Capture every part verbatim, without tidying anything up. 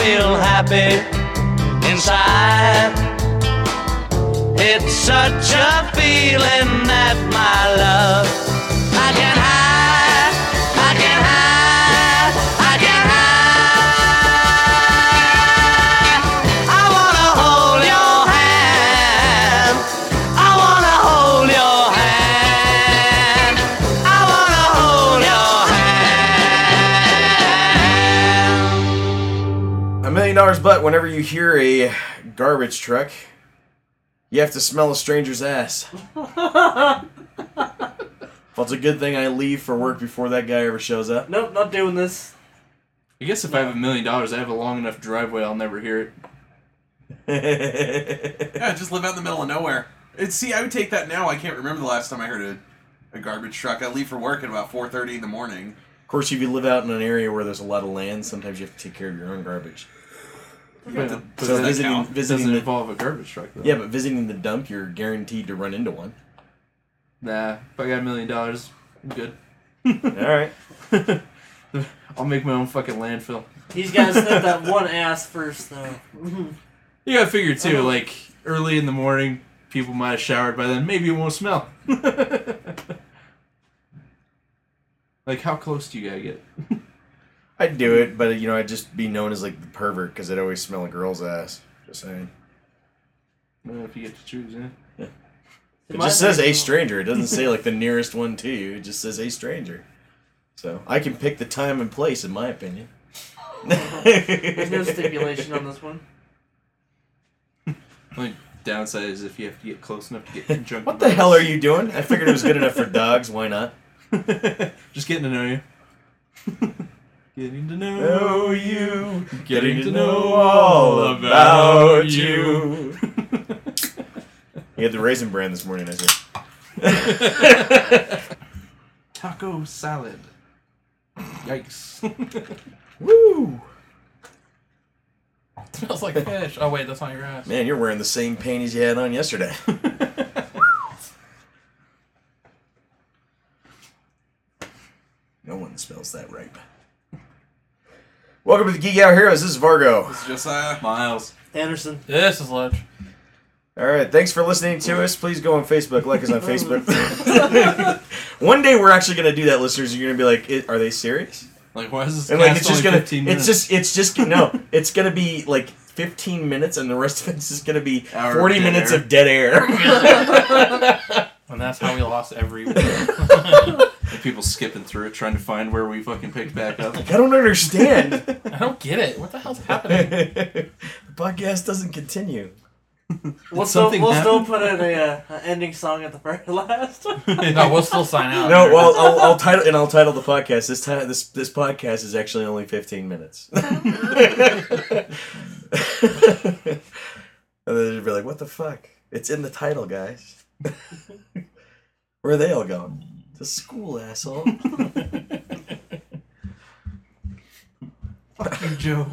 feel happy inside. It's such a feeling that my love I can hide, I can hide, I can hide. I wanna hold your hand, I wanna hold your hand, I wanna hold your hand. A million dollars butt whenever you hear a garbage truck, you have to smell a stranger's ass. Well, it's a good thing I leave for work before that guy ever shows up. Nope, not doing this. I guess if I have a million dollars, I have a long enough driveway, I'll never hear it. Yeah, just live out in the middle of nowhere. It's, see, I would take that now. I can't remember the last time I heard a, a garbage truck. I leave for work at about four thirty in the morning. Of course, if you live out in an area where there's a lot of land, sometimes you have to take care of your own garbage. But, to- but So that visiting, count? it visiting doesn't the, involve a garbage truck, though. yeah, but visiting the dump, you're guaranteed to run into one. Nah, if I got a million dollars, I'm good. All right. I'll make my own fucking landfill. He's got to sniff that one ass first, though. You gotta figure, too, like, early in the morning, people might have showered by then. Maybe it won't smell. Like, how close do you gotta get? I'd do it, but, you know, I'd just be known as, like, the pervert, because I'd always smell a girl's ass. Just saying. Well, if you get to choose, yeah. It just says a stranger. It doesn't say, like, the nearest one to you. It just says a stranger. So, I can pick the time and place, in my opinion. There's no stipulation on this one. Only downside is if you have to get close enough to get conjunctivitis. What the hell are you doing? I figured it was good enough for dogs. Why not? Just getting to know you. Getting to know Know you. Getting to know all about you. You had the Raisin Bran this morning, I see. Taco salad. Yikes. Woo! Smells like fish. Oh wait, that's not your ass. Man, you're wearing the same panties you had on yesterday. No one smells that ripe. Welcome to the Geek Out Heroes. This is Vargo. It's just, uh, Miles. Anderson. This is Ledge. All right, thanks for listening to us. Please go on Facebook, like us on Facebook. One day we're actually going to do that, listeners. You're going to be like, "I- "Are they serious?" Like, why is this And like, cast it's just only gonna, fifteen it's minutes? just, it's just, no, it's gonna be like fifteen minutes, and the rest of it's just gonna be Hour of forty dead minutes air. of dead air. And that's how we lost every week. And people skipping through it, trying to find where we fucking picked back up. I don't understand. I don't get it. What the hell's happening? The podcast doesn't continue. We'll still, something we'll still happen? put in a, uh, an ending song at the very last. No, we'll still sign out. No, well, I'll, I'll title and I'll title the podcast. This time, this this podcast is actually only fifteen minutes. And then they'll be like, "What the fuck? It's in the title, guys." Where are they all going? To school, asshole. Fuck you, Joe.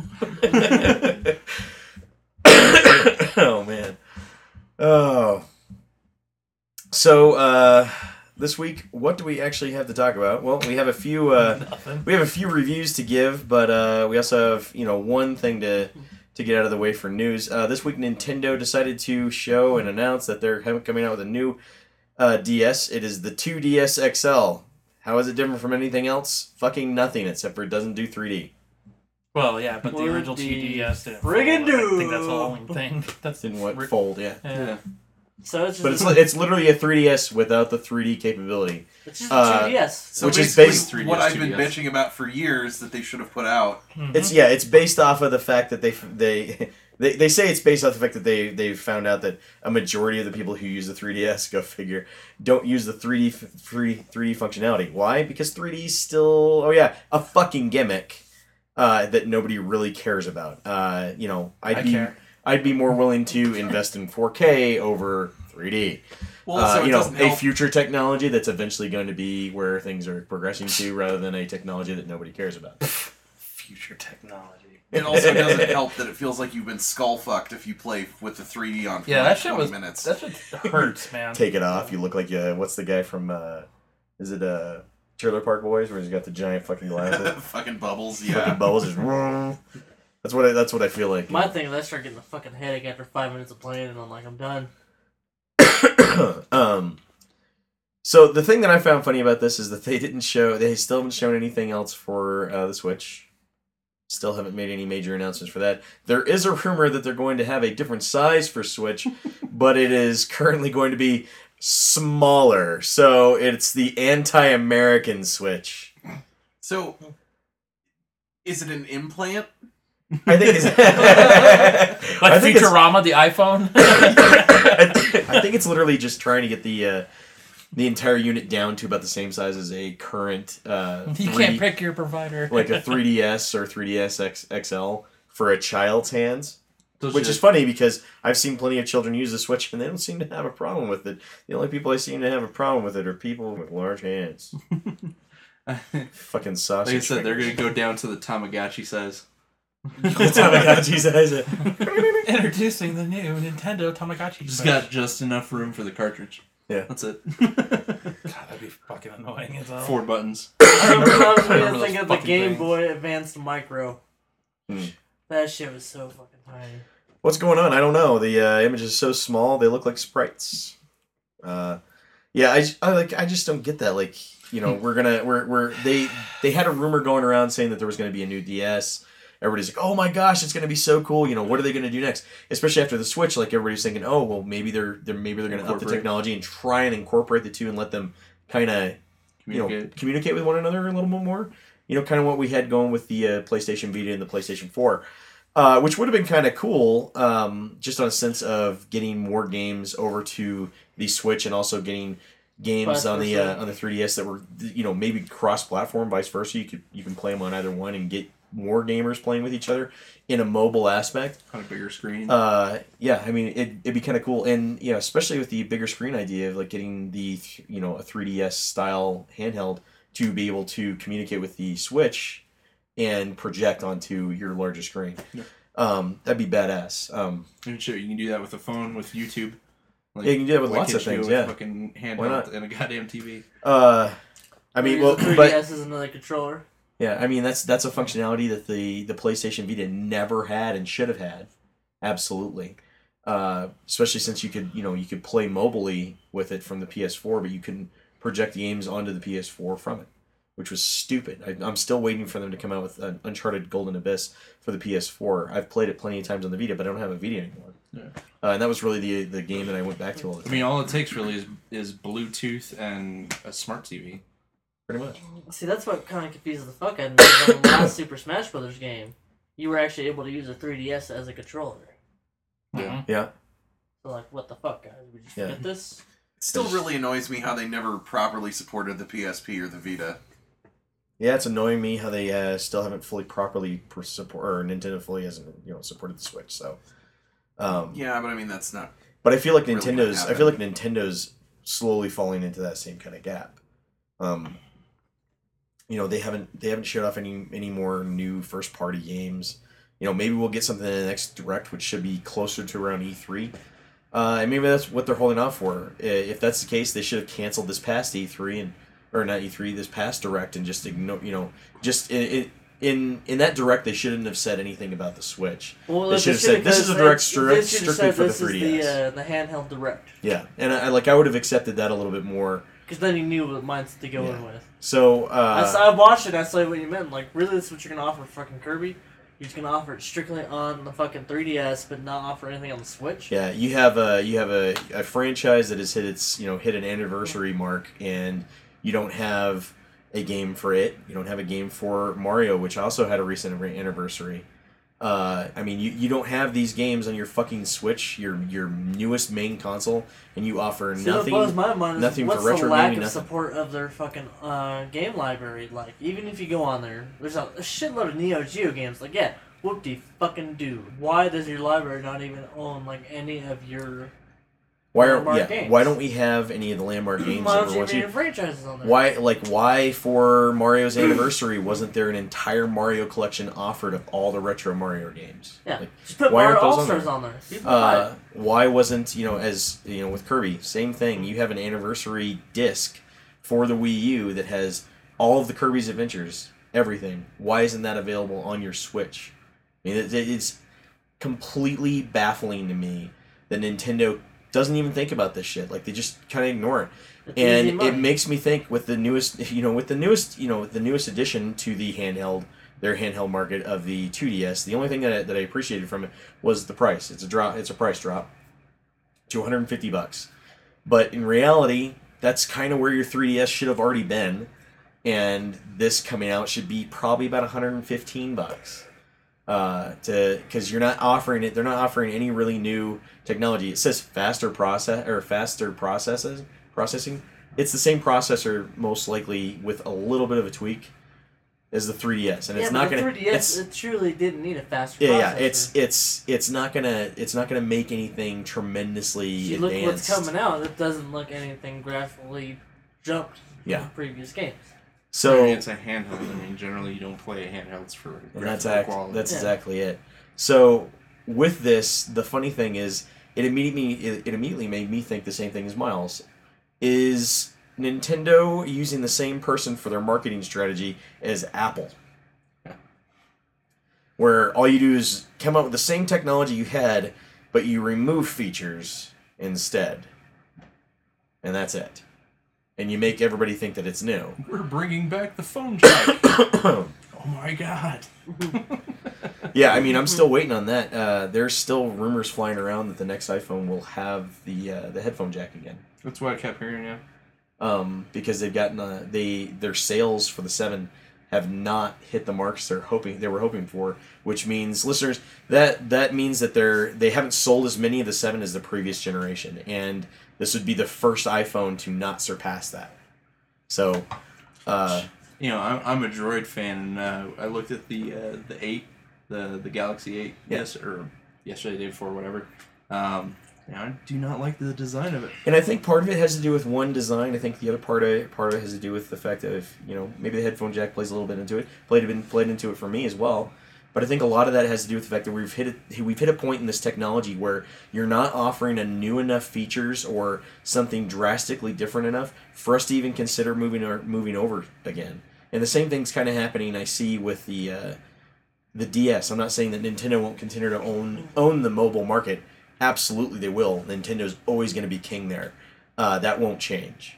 Oh man. Oh. So uh, this week, what do we actually have to talk about? Well, we have a few. Uh, Nothing. we have a few reviews to give, but uh, we also have you know one thing to to get out of the way for news. Uh, this week, Nintendo decided to show and announce that they're coming out with a new uh, D S. It is the two D S X L. How is it different from anything else? Fucking nothing, except for it doesn't do three D. Well, yeah, but the Would original the two D S didn't. friggin' fold. I do. think that's the only thing. That's Didn't what Ri- fold, yeah. Yeah. So it's just, But it's li- it's literally a three D S without the three D capability. it's just uh, a two D S. So Which is basically based- three D S, what I've been two D S. bitching about for years that they should have put out. Mhm. It's yeah, it's based off of the fact that they they they, they say it's based off the fact that they they found out that a majority of the people who use the three D S, go figure, don't use the three D free three D functionality. Why? Because three D is still oh yeah, a fucking gimmick uh, that nobody really cares about. Uh, you know, I'd I be care. I'd be more willing to invest in four K over three D. Well, Uh, so it you know, doesn't a help. future technology that's eventually going to be where things are progressing to, rather than a technology that nobody cares about. Future technology. It also doesn't help that it feels like you've been skull fucked if you play with the three D on for Yeah, like that shit twenty was. minutes. That shit hurts, man. Take it off. You look like uh, what's the guy from? Uh, is it uh, Trailer Park Boys, where he's got the giant fucking glasses, Fucking bubbles, fucking yeah. bubbles, just. That's what I, that's what I feel like. My thing is I start getting a fucking headache after five minutes of playing, and I'm like, I'm done. um, so the thing that I found funny about this is that they didn't show, they still haven't shown anything else for uh, the Switch. Still haven't made any major announcements for that. There is a rumor that they're going to have a different size for Switch, but it is currently going to be smaller. So it's the anti-American Switch. So, is it an implant? I think it's Like I think it's- Futurama, the iPhone. I think it's literally just trying to get the uh, the entire unit down to about the same size as a current uh, You three- can't pick your provider. like a three D S or three D S X- X L for a child's hands. Those Which shit- is funny because I've seen plenty of children use the Switch and they don't seem to have a problem with it. The only people I seem to have a problem with it are people with large hands. Fucking sausage. Like I said, they're fingers. gonna go down to the Tamagotchi size. The Tamagotchi size. Introducing the new Nintendo Tamagotchi. Just Switch. got just enough room for the cartridge. Yeah. That's it. God, that'd be fucking annoying as hell. Four buttons. I remember I was I remember gonna think those of the fucking Game things. Boy Advanced Micro. Hmm. That shit was so fucking tiny. What's going on? I don't know. The uh, images are so small; they look like sprites. Uh, yeah, I, j- I like. I just don't get that. Like, you know, we're gonna we're we're they they had a rumor going around saying that there was gonna be a new D S. Everybody's like, "Oh my gosh, it's gonna be so cool!" You know, what are they gonna do next? Especially after the Switch, like everybody's thinking, "Oh, well, maybe they're they're maybe they're gonna up the Incorporate. technology and try and incorporate the two and let them kind of you know Communicate. communicate with one another a little bit more." You know, kind of what we had going with the uh, PlayStation Vita and the PlayStation four. Uh, which would have been kind of cool, um, just on a sense of getting more games over to the Switch and also getting games Vice on the versa. uh, on the three D S that were, you know, maybe cross-platform, vice versa. You could you can play them on either one and get more gamers playing with each other in a mobile aspect. Kind of bigger screen. Uh, yeah, I mean, it, it'd be kind of cool, and you know, especially with the bigger screen idea of like getting the th- you know a three D S style handheld to be able to communicate with the Switch and project onto your larger screen. Yeah. Um, that'd be badass. Um, And sure, you can do that with a phone, with YouTube. Like, Yeah, you can do that with why lots can't of you do it things, with yeah. a fucking Why not? handheld and a goddamn T V. uh, I mean, well, the but three D S is another controller. yeah, I mean that's that's a functionality that the the PlayStation Vita never had and should have had. Absolutely. Uh, especially since you could, you know, you could play mobilely with it from the P S four, but you couldn't project the games onto the P S four from it, which was stupid. I, I'm still waiting for them to come out with an Uncharted Golden Abyss for the P S four. I've played it plenty of times on the Vita, but I don't have a Vita anymore. Yeah. Uh, and that was really the the game that I went back to all the I time. mean, all it takes really is is Bluetooth and a smart T V. Pretty much. See, that's what kind of confuses the fuck out of me. Because on the last Super Smash Brothers game, you were actually able to use a three D S as a controller. Mhm. Yeah. So, like, what the fuck, guys? We just Yeah. get this? It still really annoys me how they never properly supported the P S P or the Vita. Yeah, it's annoying me how they uh, still haven't fully properly per- support or Nintendo fully hasn't you know supported the Switch. So, um, Yeah, but I mean that's not. but I feel like Really gonna Nintendo's I happen. feel like Nintendo's slowly falling into that same kind of gap. Um, you know, they haven't they haven't showed off any any more new first party games. You know, maybe we'll get something in the next Direct, which should be closer to around E three. Uh, and maybe that's what they're holding off for. I- If that's the case, they should have canceled this past E three and or not E three, this past Direct, and just ignore. You know, just in in in that Direct, they shouldn't have said anything about the Switch. Well, They should have said, "This is a direct stri- they should have strictly said for the this is three D S." The, uh, the handheld direct. Yeah, and I like I would have accepted that a little bit more. Because then you knew what mindset to go Yeah. in with. So I, s- uh, I watched it and I saw what you meant. Like, really, this is what you're going to offer fucking Kirby? You're just going to offer it strictly on the fucking three D S, but not offer anything on the Switch? yeah, you have a you have a, a franchise that has hit its you know hit an anniversary mark, and you don't have a game for it. You don't have a game for Mario, which also had a recent anniversary. Uh, I mean, you, you don't have these games on your fucking Switch, your your newest main console, and you offer See, what nothing. blows my mind is nothing what's for retro the lack gaming, of nothing. support of their fucking uh, game library like? Even if you go on there, there's a, a shitload of Neo Geo games. Like, yeah, whoop-de fucking do. Why does your library not even own like any of your Why are Landmark yeah? games? Why don't we have any of the landmark games? why that don't we you want have to- your franchises on there? Why, like, why for Mario's anniversary wasn't there an entire Mario collection offered of all the retro Mario games? Yeah, Like, just put why Mario aren't those All on Stars there? on there. People buy uh, it. why wasn't you know as you know with Kirby, same thing. You have an anniversary disc for the Wii U that has all of the Kirby's Adventures, everything. Why isn't that available on your Switch? I mean, it, it's completely baffling to me that Nintendo doesn't even think about this shit. Like, they just kind of ignore it. It's easy And it money. makes me think with the newest, you know, with the newest, you know, the newest addition to the handheld, their handheld market of the two D S. The only thing that I, that I appreciated from it was the price. It's a drop. It's a price drop, to one hundred fifty bucks. But in reality, that's kind of where your three D S should have already been, and this coming out should be probably about one hundred fifteen bucks. Uh, to because you're not offering it. They're not offering any really new technology. It says faster process or faster processes. Processing, it's the same processor most likely with a little bit of a tweak as the three D S, and yeah, it's but not the gonna. three D S, it's, it truly didn't need a faster yeah, processor. yeah, it's it's it's not gonna it's not gonna make anything tremendously You look advanced. what's coming out. It doesn't look anything graphically jumped Yeah. from previous games. So I mean, it's a handheld. I mean, generally you don't play handhelds for and that's graphical act, quality. that's Yeah. exactly it. So with this, the funny thing is, it immediately it, it immediately made me think the same thing as Miles. Is Nintendo using the same person for their marketing strategy as Apple? Where all you do is come up with the same technology you had, but you remove features instead. And that's it. And you make everybody think that it's new. We're bringing back the phone jack. Oh my god. Yeah, I mean, I'm still waiting on that. Uh, there's still rumors flying around that the next iPhone will have the uh, the headphone jack again. That's what I kept hearing, yeah. Um, because they've gotten uh, they their sales for the seven have not hit the marks they're hoping they were hoping for, which means listeners that that means that they're they haven't sold as many of the seven as the previous generation, and this would be the first iPhone to not surpass that. So, uh, You know, I'm, I'm a Droid fan, and uh, I looked at the uh, the eight, the the Galaxy eight, Yeah. yes, or yesterday, day before, whatever. Um, and I do not like the design of it. and I think part of it has to do with one design. I think the other part of it, part of it has to do with the fact that if you know maybe the headphone jack plays a little bit into it, played been played into it for me as well. But I think a lot of that has to do with the fact that we've hit a, we've hit a point in this technology where you're not offering a new enough features or something drastically different enough for us to even consider moving or moving over again. And the same thing's kind of happening I see with the uh, the D S. I'm not saying that Nintendo won't continue to own own the mobile market. Absolutely, they will. Nintendo's always going to be king there. Uh, that won't change.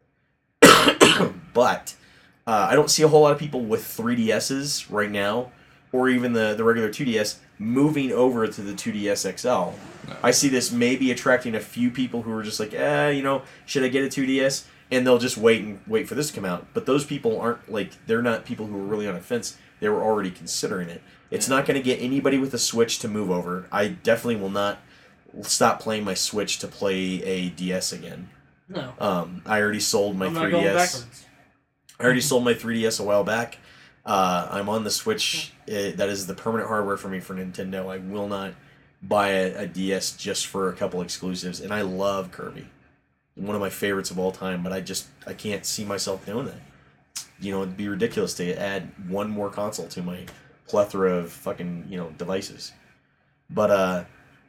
But uh, I don't see a whole lot of people with three D S's right now, or even the, the regular two D S, moving over to the two D S X L. No. I see this maybe attracting a few people who are just like, eh, you know, should I get a two D S? And they'll just wait and wait for this to come out. But those people aren't like they're not people who are really on a fence. They were already considering it. It's not going to get anybody with a Switch to move over. I definitely will not stop playing my Switch to play a D S again. No. Um, I already sold my I'm not three going D S. backwards. I already sold my three D S a while back. Uh, I'm on the Switch. It, that is the permanent hardware for me for Nintendo. I will not buy a, a D S just for a couple exclusives. And I love Kirby. One of my favorites of all time, but I just I can't see myself doing that. You know, it'd be ridiculous to add one more console to my plethora of fucking, you know, devices. But uh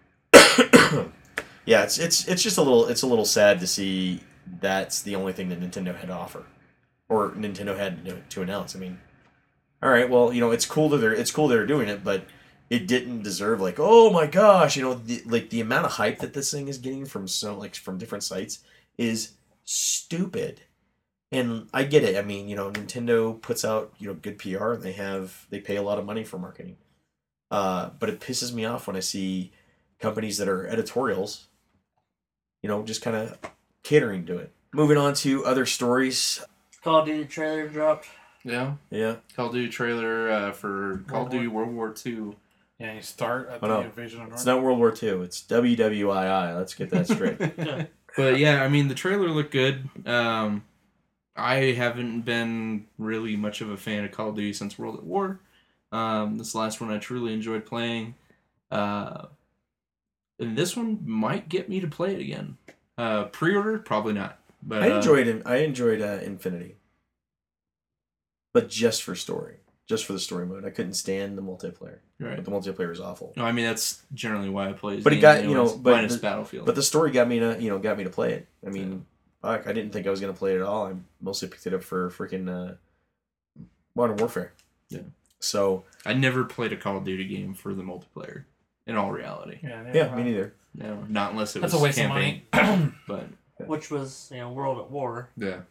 yeah, it's it's it's just a little it's a little sad to see that's the only thing that Nintendo had to offer. Or Nintendo had to, to announce. I mean, all right, well, you know, it's cool that they're it's cool they're doing it, but it didn't deserve like, oh my gosh, you know, the, like the amount of hype that this thing is getting from so like from different sites is stupid. And I get it. I mean, you know, Nintendo puts out, you know, good P R and they have they pay a lot of money for marketing. Uh, but it pisses me off when I see companies that are editorials, you know, just kind of catering to it. Moving on to other stories. Call of Duty trailer dropped. Yeah. Yeah. Call of Duty trailer uh, for Call of World Duty World War Two. Yeah, you start at Oh, the no. invasion of North. It's not World War Two. It's W W I I. Let's get that straight. Yeah. But yeah, I mean, the trailer looked good. Um, I haven't been really much of a fan of Call of Duty since World at War. Um, this last one I truly enjoyed playing. Uh, and this one might get me to play it again. Uh, pre-order? Probably not. But I uh, enjoyed it. I enjoyed uh, Infinity, but just for story, just for the story mode. I couldn't stand the multiplayer. Right. But the multiplayer is awful. No, I mean that's generally why I play. these But it games got- you know, anyways, but minus the- Battlefield. But the story got me to, you know, got me to play it. I mean, fuck, I didn't think I was gonna play it at all. I mostly picked it up for freaking uh, Modern Warfare. Yeah. So I never played a Call of Duty game for the multiplayer. In all reality, Yeah, yeah, me neither. no, not unless it That's was a waste campaign. of money. But Which was, you know, World at War. yeah.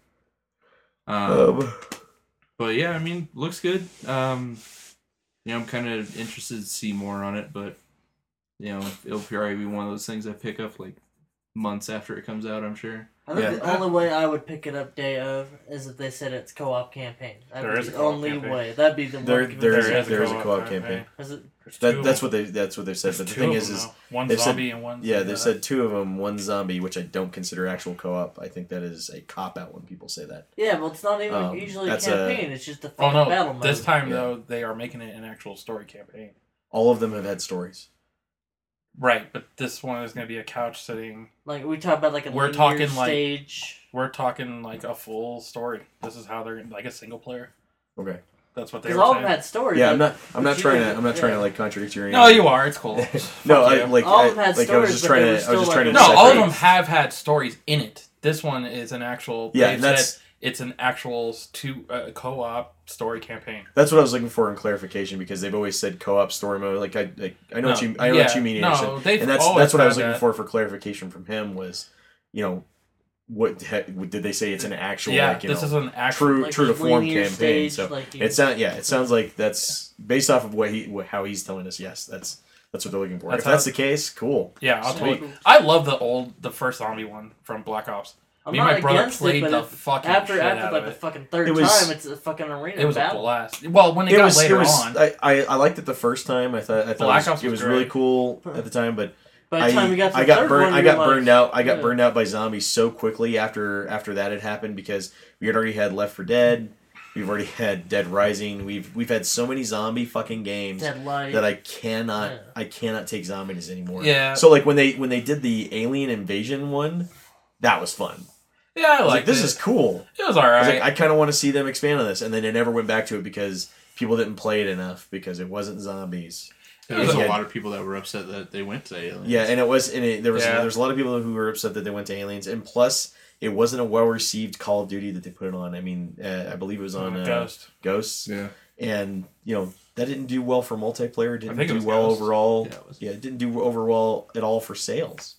Um, Um, But yeah, I mean, looks good. Um, you know, I'm kind of interested to see more on it, but you know, it'll probably be one of those things I pick up like months after it comes out. I'm sure. I think Yeah. the only way I would pick it up day of is if they said it's co-op campaign. That'd There be is a the co-op only campaign. way. That'd be the There- one. there There is is a- there is a co-op co-op campaign. campaign. Is it? There's two that of that's them. what they that's what they said. There's But the two thing of is, them is now. one they've said- zombie and one. yeah, they uh, said two of them, one zombie, which I don't consider actual co-op. I think that is a cop out when people say that. Yeah, well, it's not even Um, usually a that's a- campaign. It's just a Oh fucking no! battle mode. This time Yeah. though, they are making it an actual story campaign. All of them have had stories. Right, but this one is going to be a couch sitting. Like we talk about like a We're linear talking, like- stage. We're talking like a full story. This is how they're gonna, like a single player. Okay. That's what they Because were all of saying. them had stories. Yeah, like, I'm not. I'm not but trying you- to. I'm not trying to yeah. like contradict your. No, you are. It's cool. no, Fuck I you. like. All I, of them had like I was stories, just but trying they to. were I was still just like trying to. a- No, all of separate- them have had stories in it. This one is an actual. Yeah, they and that's said it's an actual two uh, co-op story campaign. that's what I was looking for in clarification because they've always said co-op story mode. Like I, like, I know what No, you. I know yeah, what you mean, no, Anderson. they've and that's always that's what I was had looking that. for for clarification from him was, you know, what he- did they say it's an actual Yeah, like you this know is an actual. true like true to a form linear campaign. stage, So like you- it sound yeah, it sounds like that's based off of what he what, how he's telling us. Yes, that's that's what they're looking for. That's if that's how- the case, cool. Yeah, I'll Sweet. totally. I love the old, the first zombie one from Black Ops. I'm Me and not my brother against played it, but the it- fucking after shit after out like of the it. fucking third It was- time, it's a fucking arena It was a battle. blast. Well, when it, It got was later it was on, I, I I liked it the first time. I thought I thought Black it was, Ops it was was really great. cool at the time, but By the I, time we got to I the got third burned. one, I we got were burned like, out. I got yeah. burned out by zombies so quickly after after that had happened because we had already had Left four Dead. We've already had Dead Rising. We've we've had so many zombie fucking games Dead Light. that I cannot Yeah. I cannot take zombies anymore. Yeah. So like when they when they did the Alien Invasion one, that was fun. yeah, I I was like like, this it. is cool. It was all I was right. like, I kind of want to see them expand on this, and then they never went back to it because people didn't play it enough because it wasn't zombies. There was Yeah. a lot of people that were upset that they went to Aliens. Yeah, and it was, and it, there was Yeah. there was a lot of people who were upset that they went to Aliens, and plus it wasn't a well received Call of Duty that they put it on. I mean, uh, I believe it was on Uh, uh, Ghost. Ghosts, yeah. and you know that didn't do well for multiplayer. It didn't think it do was well Ghost. overall. Yeah, it was. Yeah, it didn't do overall at all for sales.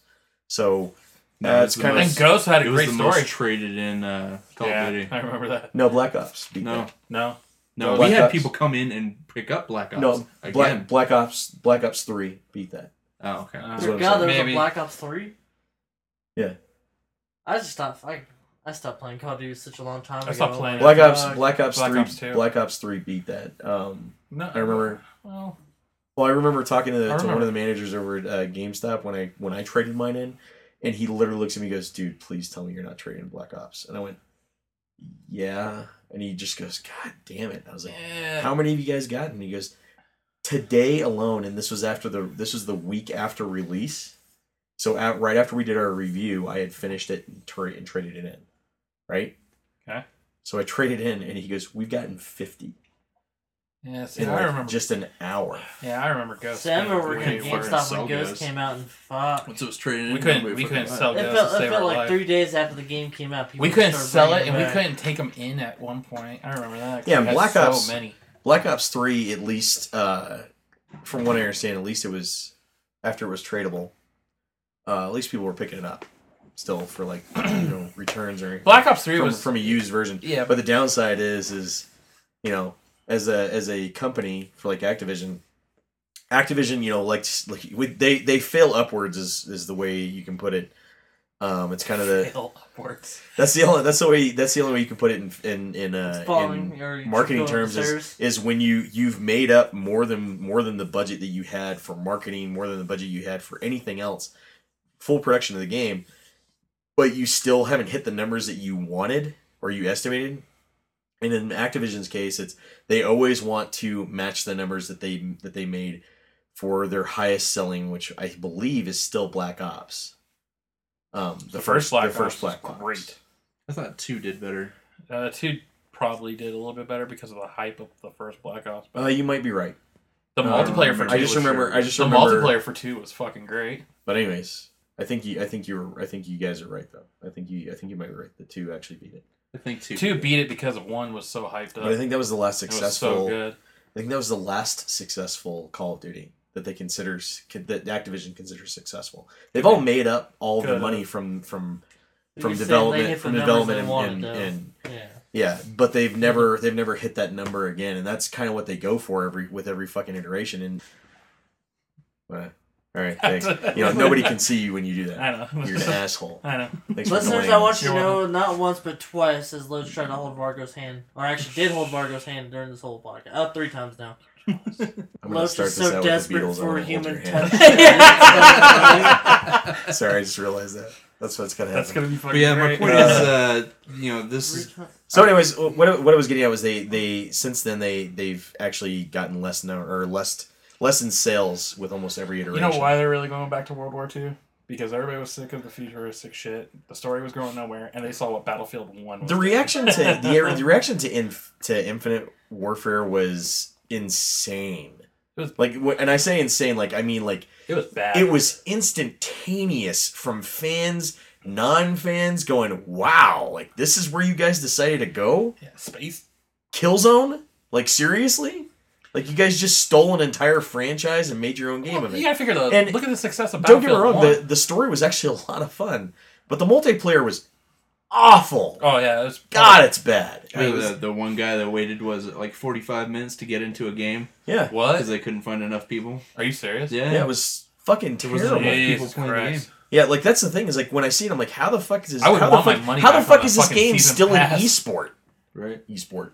So No, uh, it's it's the kind And of most- Ghost had a It was great the story. most traded in uh, Call yeah, of Duty. I remember that. no Black Ops. beat No, that. No, no, Black we had Ops. people come in and pick up Black Ops. no again. Black Black Ops Black Ops three beat that. Oh, okay. Uh, Is what I'm God, there was Maybe. a Black Ops three. Yeah. I just stopped. I, I stopped playing Call of Duty such a long time ago. I stopped playing Black it. Ops Uh, Black Ops Black three Ops two. Black Ops three beat that. Um, no, I remember. Well, Well, I remember talking to, the, I to one remember. of the managers over at uh, GameStop when I when I traded mine in, and he literally looks at me and goes, "Dude, please tell me you're not trading Black Ops." And I went, "Yeah," and he just goes, "God damn it!" I was like, eh, "How many of you guys got?" And he goes, "Today alone," and this was after the this was the week after release. So at, right after we did our review, I had finished it and, tra- and traded it in, right? Okay. So I traded in, and he goes, "We've gotten fifty yeah, see, in I like remember. just an hour." yeah, I remember Ghost. See, I remember being working way at worse. GameStop sell when Ghost Ghost. came out, and fuck. Once it was traded in, We couldn't- nobody we fucking couldn't bought sell It Ghost felt, to it save felt our like life. three days after the game came out. People We couldn't started sell it, bringing and we back. couldn't take them in at one point. I remember that. 'cause Yeah, we had Black so Ops- many. Black Ops three, at least, uh, from what I understand, at least it was after it was tradable. Uh, at least people were picking it up still for like you know returns or anything Black Ops three from, was from a used version. yeah, But the downside is, is you know, as a as a company for like Activision, Activision, you know, like like with- they they fail upwards is is the way you can put it. Um, it's kind of the fail upwards. that's the only that's the way that's the only way you can put it in in in uh, It's falling, in or you marketing trip going up terms the is, stairs. is when you you've made up more than more than the budget that you had for marketing, more than the budget you had for anything else, full production of the game, but you still haven't hit the numbers that you wanted or you estimated. And in Activision's case, it's they always want to match the numbers that they that they made for their highest selling, which I believe is still Black Ops. Um, the, The first, first Black the first Ops Black was Ops. great. I thought two did better. Uh, two probably did a little bit better because of the hype of the first Black Ops. But Uh, you might be right. the uh, multiplayer for two I just was remember. sure- I just the remember. multiplayer for two was fucking great. But anyways, I think you. I think you're. I think you guys are right though. I think you. I think you might be right. The two actually beat it. I think two. Two beat it because of one was so hyped up. But I think that was the last it was successful. so good. I think that was the last successful Call of Duty that they consider that Activision considers successful. They've all made up all the Good. money from from You're from saying they development hit the from numbers development they and, wanted, and, though. and Yeah. yeah, but they've never they've never hit that number again, and that's kind of what they go for every with every fucking iteration. And uh, all right, thanks. You know, nobody can see you when you do that. I know. You're an asshole. I know. Thanks for Listeners, annoying I want us. you to You're know not once but twice as Loach tried to hold Vargo's hand, or actually did hold Vargo's hand during this whole podcast. Oh, three times now. I'm gonna Loach start is this so out desperate with the Beatles. I for wanna hold human your hand. touch. Sorry, I just realized that. That's what's gonna happen. That's gonna be fucking But yeah, my great. point is, uh, you know, this is So, anyways, what I- what I was getting at was they, they since then they they've actually gotten less now or less less in sales with almost every You iteration. know why they're really going back to World War Two? Because everybody was sick of the futuristic shit. The story was going nowhere, and they saw what Battlefield One was. The doing. reaction to the the reaction to inf, to Infinite Warfare was insane. It was- Like, wh- and I say insane, like I mean like It was bad. it was instantaneous from fans, non-fans, going, "Wow, like this is where you guys decided to go." Yeah, space. Killzone? Like seriously? Like you guys just stole an entire franchise and made your own game Well, of it. you gotta figure the And look at the success of Don't get me Battlefield wrong, one. the, the story was actually a lot of fun, but the multiplayer was awful. Oh yeah, it was God, it's bad. I mean, It was- the, the one guy that waited was it like forty-five minutes to get into a game yeah, What? because they couldn't find enough people. Are you serious? Yeah, yeah, it was fucking There wasn't terrible. enough Yeah, people Jesus playing the Christ. game. like that's the thing is like when I see it, I'm like, how the fuck is this? I would how want the my fuck, money How the back fuck on is that this fucking game season still pass. an esport? Right. Esport.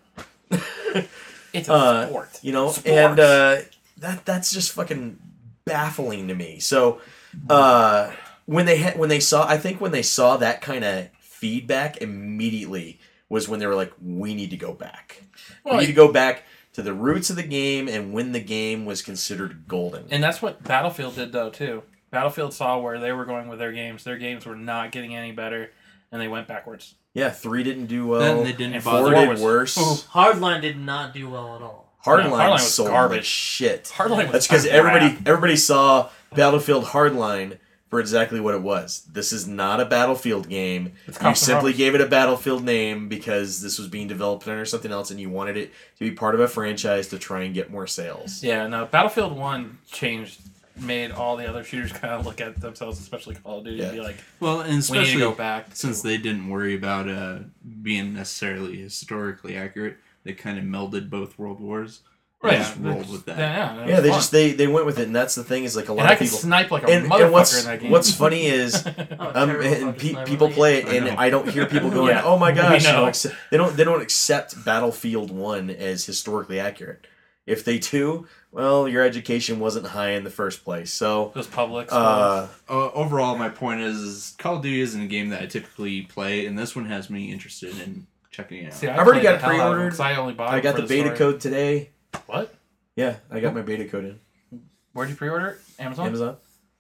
It's a Uh, sport. You know, Sports. and uh, that that's just fucking baffling to me. So uh, when they had when they saw, I think when they saw that kind of feedback, immediately was when they were like, we need to go back. Well, we need to go back to the roots of the game and when the game was considered golden. And that's what Battlefield did though too. Battlefield saw where they were going with their games. Their games were not getting any better, and they went backwards. Yeah, three didn't do well. Then they didn't and Four bother. Four did was- worse. Ooh. Hardline did not do well at all. Hardline, No, Hardline was sold garbage. like shit. Hardline was That's because crap. everybody everybody saw Battlefield Hardline for exactly what it was. This is not a Battlefield game. It's You Cops and simply Robbers. gave it a Battlefield name because this was being developed under something else, and you wanted it to be part of a franchise to try and get more sales. Yeah, no. Battlefield One changed, made all the other shooters kind of look at themselves, especially Call of Duty, and Yeah. be like, Well, and "We need especially to go back." since to- they didn't worry about uh, being necessarily historically accurate, they kind of melded both world wars. They Right, just yeah, rolled with that. Yeah, yeah, it Yeah, was they fun. just they they went with it, and that's the thing is like a lot and I of could people. snipe like a And, motherfucker and what's in that game. what's funny is Oh, um, terrible and fucking pe- sniper. people play it, I and know. I don't hear people going, Yeah. "Oh my We gosh!" you know. know, accept- they don't they don't accept Battlefield One as historically accurate. If they do, well, your education wasn't high in the first place. So, It was public. So uh, Uh, overall, my point is, is Call of Duty isn't a game that I typically play, and this one has me interested in checking it out. See, I I've already played got the hell out of them pre-ordered. 'cause I only bought I it got for the beta story. code today. What? Yeah, I got my beta code in Where'd you pre-order it? Amazon. Amazon.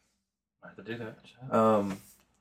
I have to do that. Shit. Um,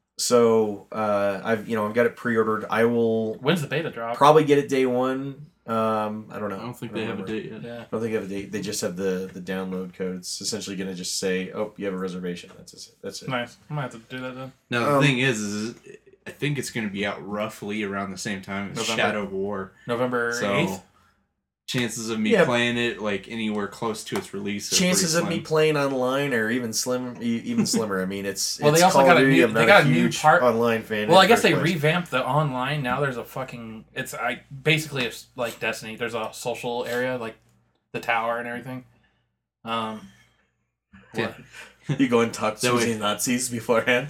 so uh, I've you know I've got it pre-ordered. I will When's the beta drop? probably get it day one. Um, I don't know. I don't think I they have a remember. date yet. Yeah. I don't think they have a date. They just have the, the download code. It's essentially going to just say, "Oh, you have a reservation." That's it. That's it. Nice. I'm gonna have to do that then. Now the Um, thing is, is I think it's going to be out roughly around the same time as November. Shadow of War. November So eighth. chances of me Yeah. playing it like anywhere close to its release, are Chances pretty of me slim. playing online are even slim, e- even slimmer. I mean, it's Well, it's they also Call got of a Duty. new- I'm they not got a a new huge part- online fan. Well, in I guess the they first place. revamped the online. Now there's a fucking. It's I basically it's like Destiny. There's a social area like the tower and everything. Um. Yeah. You go and talk to That way- the Nazis beforehand.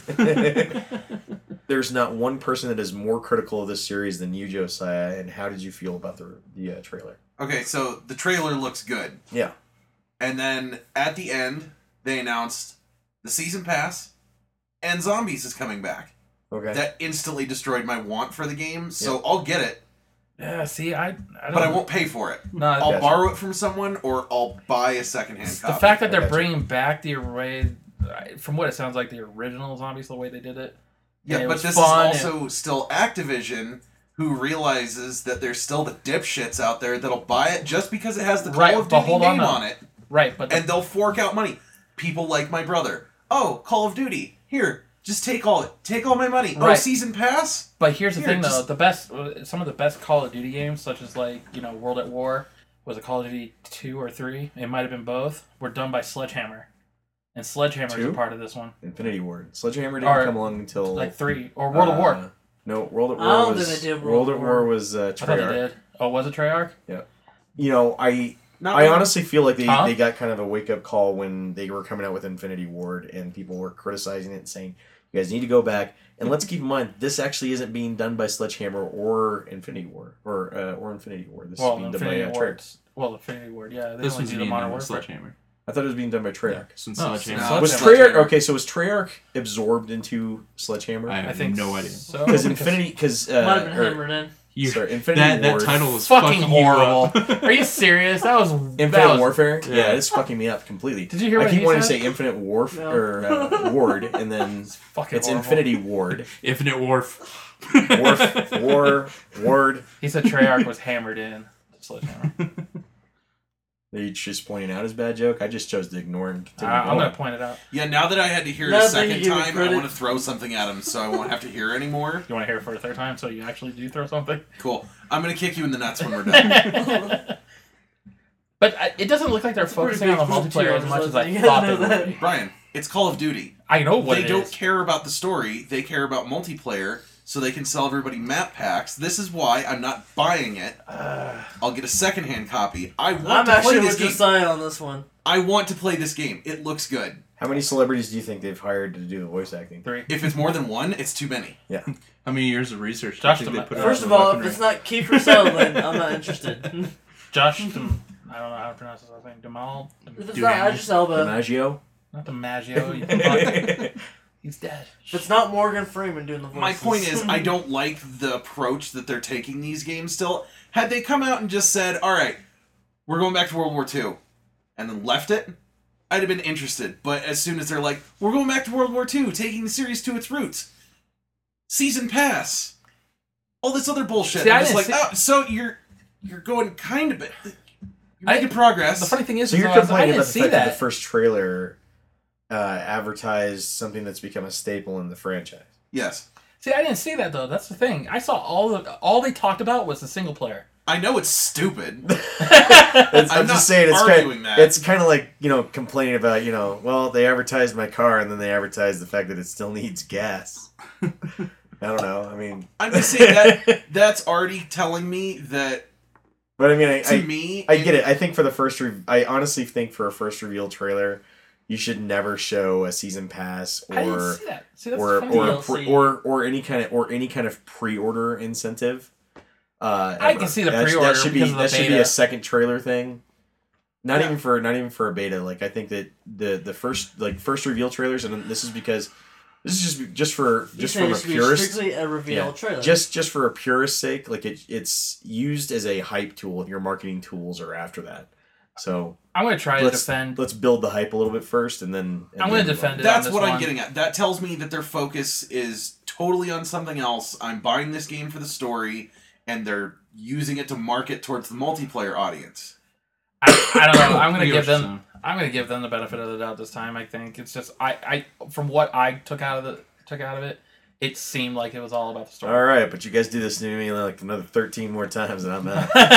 There's not one person that is more critical of this series than you, Josiah. And how did you feel about the the uh, trailer? Okay, so the trailer looks good. Yeah. And then at the end, they announced the season pass and zombies is coming back. Okay. That instantly destroyed my want for the game, so I'll get it, Yeah. See, I. I don't, but I won't pay for it. No, I'll Gotcha. borrow it from someone or I'll buy a secondhand the copy. fact that I they're gotcha. bringing back the array, from what it sounds like, the original zombies, the way they did it. yeah, and it but was this fun is also still Activision, who realizes that there's still the dipshits out there that'll buy it just because it has the Call Right, of but Duty hold on name now. on it, Right, but the, and they'll fork out money. People like my brother. Oh, Call of Duty. Here, just take all it. Take all my money. Oh, Right. season pass? but here's the Here, thing though, just- the best, some of the best Call of Duty games, such as like you know World at War, was it Call of Duty two or three? It might have been both. Were done by Sledgehammer, and Sledgehammer is Two? a part of this one. Infinity Ward. Sledgehammer didn't Or, come along until Like three or World of War. uh, No, World at I War don't was think they did World World at at War War. was uh, I thought they Treyarch. did. Oh, was it Treyarch? You know, I Not I really. honestly feel like they, Huh? they got kind of a wake up call when they were coming out with Infinity Ward and people were criticizing it and saying, you guys need to go back. And let's keep in mind, this actually isn't being done by Sledgehammer or Infinity War or uh, or Infinity War. This Well, is being Infinity done by uh, Ward. Treyarch. Well, Infinity Ward. Yeah, they This only one's do the being Modern done with Warfare. Sledgehammer. I thought it was being done by Treyarch. Since No, Sledgehammer. no. Was Sledgehammer. Treyarch okay? So was Treyarch absorbed into Sledgehammer? I have I think no idea. So Because Infinity, because Might have uh, been or- hammered in. You, sorry, Infinity that, that Ward. title was fucking fucking you horrible. up. Are you serious? That was Infinite that was, Warfare. Yeah. yeah. it's fucking me up completely. Did you hear I what keep he wanting to said? say Infinite Warf No. or uh, Ward, and then Fucking it's horrible. Infinity Ward. Infinite Wharf. Warf, War, Ward. He said Treyarch was hammered in to Sledgehammer. Are you just pointing out his bad joke? I just chose to ignore and Uh, continue. I'm going. gonna point it out. Yeah, now that I had to hear it Now a that second you give me time, I credit. want to throw something at him so I won't have to hear it anymore. You want to hear it for a third time, so you actually do throw something. Cool. I'm going to kick you in the nuts when we're done. But uh, it doesn't look like they're It's a pretty focusing on the big group, multiplayer too, as much so as I you gotta thought know they would that. be. Brian, it's Call of Duty. I know what They it don't is. care about the story. They care about multiplayer, so they can sell everybody map packs. This is why I'm not buying it. Uh, I'll get a secondhand copy. I want I'm to play actually this with game. Josiah on this one. I want to play this game. It looks good. How many celebrities do you think they've hired to do the voice acting? three. If it's more than one, it's too many. How many years of research do you Josh, think the- they put out First on of the all, if weaponry? it's not Kiefer Sutherland, I'm not interested. Josh, Dem- I don't know how to pronounce his last name. Demal? If it's Do not animal. Idris Elba, DiMaggio? Not DiMaggio. You fuck. He's dead. if it's not Morgan Freeman doing the voices. My point is, I don't like the approach that they're taking these games still. Had they come out and just said, alright, we're going back to World War Two, and then left it, I'd have been interested. But as soon as they're like, we're going back to World War Two, taking the series to its roots, season pass, all this other bullshit. See, I I'm just like, didn't see- oh, so you're you're going kind of, you're I- making progress. The funny thing is, So is you're I was- I complaining didn't about the see fact that. that. the first trailer uh, advertised something that's become a staple in the franchise. Yes. See, I didn't see that though. That's the thing. I saw all the all they talked about was the single player. I know it's stupid. It's, I'm, I'm just not saying it's arguing kind that. it's kind of like, you know, complaining about, you know, well, they advertised my car and then they advertised the fact that it still needs gas. I don't know. I mean, I'm just saying that that's already telling me that, but I mean, I, to I, me... I get it. I think for the first, re- I honestly think for a first reveal trailer, you should never show a season pass I didn't or see that. See, that's or the funny or, a D L C. pre, or or any kind of or any kind of pre-order incentive. Uh, I ever. can see the That sh- pre-order That should be because of the that should be beta. a second trailer thing. Not Yeah. even for not even for a beta. Like I think that the the first like first reveal trailers, and this is because this is just just for You just said from it a should be purist. strictly a reveal Yeah, trailer. Just just for a purist's sake, like it, it's used as a hype tool. Your marketing tools are after that. So I'm gonna try to let's defend. let's build the hype a little bit first, and then and I'm gonna then move defend on. it. That's on this what I'm one. getting at. That tells me that their focus is totally on something else. I'm buying this game for the story, and they're using it to market towards the multiplayer audience. I, I don't know. I'm gonna I get give what you're them. saying. I'm gonna give them the benefit of the doubt this time. I think it's just I, I from what I took out of the took out of it, it seemed like it was all about the story. All right, but you guys do this to me like another thirteen more times, and I'm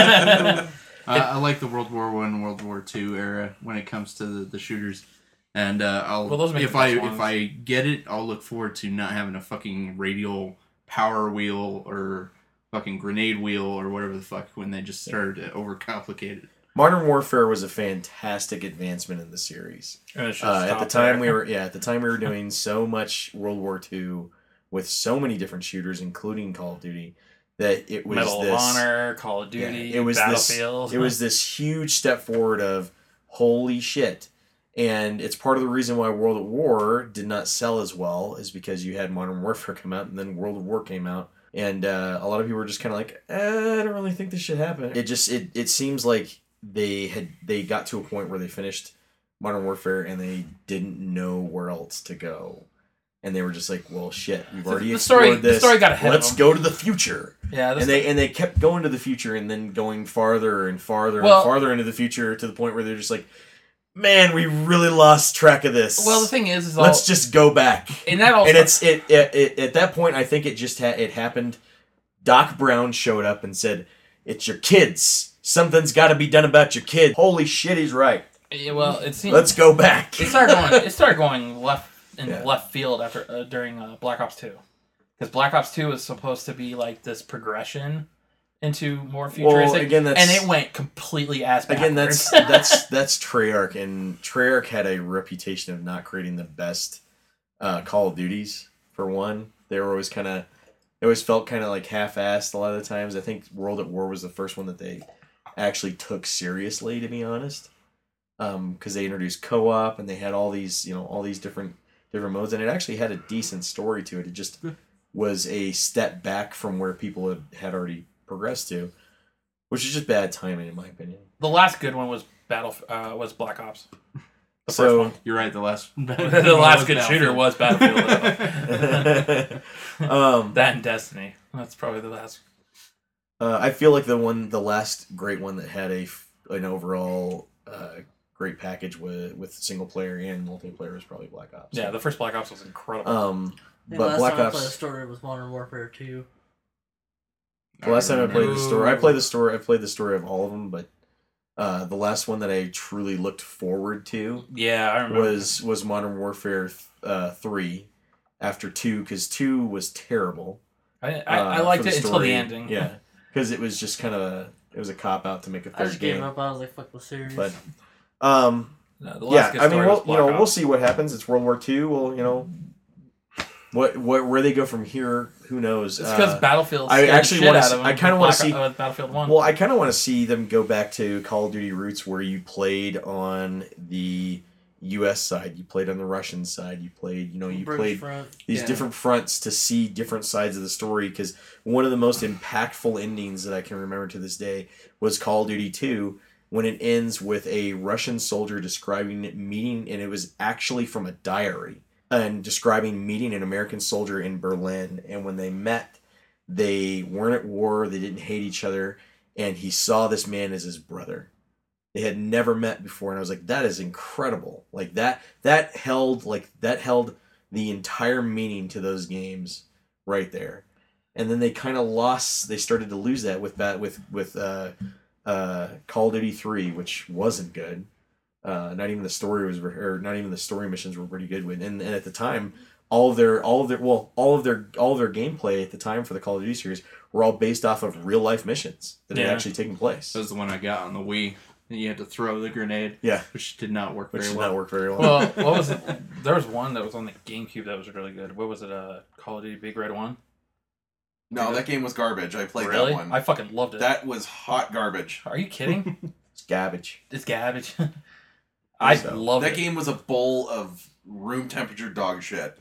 out. I, I like the World War One, World War Two era when it comes to the, the shooters, and uh, I'll Well, those make if the I best if ones. I get it, I'll look forward to not having a fucking radial power wheel or fucking grenade wheel or whatever the fuck when they just started to overcomplicate it. Modern Warfare was a fantastic advancement in the series. And it should Uh, at stop the time there. we were yeah, at the time we were doing so much World War Two with so many different shooters, including Call of Duty, that it was Medal this of Honor, Call of yeah, Duty, it was Battlefield. this it was this huge step forward of holy shit. And it's part of the reason why World at War did not sell as well is because you had Modern Warfare come out and then World at War came out. And uh, a lot of people were just kind of like, eh, I don't really think this should happen. It just it, it seems like they had they got to a point where they finished Modern Warfare and they didn't know where else to go. And they were just like, well, shit, we've The- already the story- explored the this. story got ahead of Let's them. go to the future. yeah, this And they and they kept going to the future and then going farther and farther Well- and farther into the future to the point where they're just like, man, we really lost track of this. well, the thing is, is all, let's just go back. and that also And it's it, it, it at that point I think it just ha- it happened. Doc Brown showed up and said, "It's your kids, something's got to be done about your kid. Holy shit, he's right. Yeah, well, it seems Let's go back. it started going. It started going left in Yeah. left field after uh, during uh, Black Ops two, because Black Ops two was supposed to be like this progression into more futuristic, again, that's- and it went completely ass backwards. Again, that's that's that's Treyarch, and Treyarch had a reputation of not creating the best uh, Call of Duties. For one, they were always kind of, it always felt kind of like half-assed a lot of the times. I think World at War was the first one that they actually took seriously, to be honest, because um, they introduced co-op and they had all these, you know, all these different different modes, and it actually had a decent story to it. It just was a step back from where people had, had already progressed to, which is just bad timing, in my opinion. the last good one was Battle uh, was Black Ops. The So- first one. You're right. The last The last good shooter was Battlefield. um, That and Destiny. That's probably the last. uh, I feel like the one, the last great one that had a f- an overall uh, great package with with single player and multiplayer was probably Black Ops. Yeah, the first Black Ops was incredible. Um, I think but last Black time I played a Ops. story was Modern Warfare two. The last time I played the Ooh. story, I played the story. I played the story of all of them, but uh, the last one that I truly looked forward to yeah, I remember. was was Modern Warfare uh, three. After two, because two was terrible. I, I, I uh, liked for it the until story. the ending. Yeah, because it was just kind of a it was a cop out to make a I third just gave game. up. I was like, fuck the series. But um, No, the yeah, last good I mean, story we'll was you Black know Ops. we'll see what happens. It's World War Two. Well, you know, what what where they go from here, who knows? It's because Uh, Battlefield. I scared the actually shit wanna out see- of them I kinda with wanna Black- see- uh, with Battlefield One. Well, I kind of want to see them go back to Call of Duty roots, where you played on the U S side, you played on the Russian side, you played, you know, you British played front. these Yeah. different fronts to see different sides of the story. Because one of the most impactful endings that I can remember to this day was Call of Duty two, when it ends with a Russian soldier describing meeting, and it was actually from a diary, and describing meeting an American soldier in Berlin. And when they met, they weren't at war, they didn't hate each other, and he saw this man as his brother. They had never met before, and I was like, that is incredible. Like that that held like that held the entire meaning to those games right there. And then they kind of lost, they started to lose that with that with with uh uh Call of Duty three, which wasn't good. Uh, not even the story was, or not even the story missions were pretty good with. And, and at the time, all of their, all of their, well, all of their, all of their gameplay at the time for the Call of Duty series were all based off of real life missions that had Yeah. actually taken place. That was the one I got on the Wii. And you had to throw the grenade, Yeah, which did not work which very did well. not work very well. Well, what was it? There was one that was on the GameCube that was really good. What was it? Uh, Call of Duty Big Red One. No, that game was garbage. I played Really? that one. I fucking loved it. That was hot garbage. Are you kidding? It's garbage. It's garbage. I So, loved That it. game was a bowl of room temperature dog shit.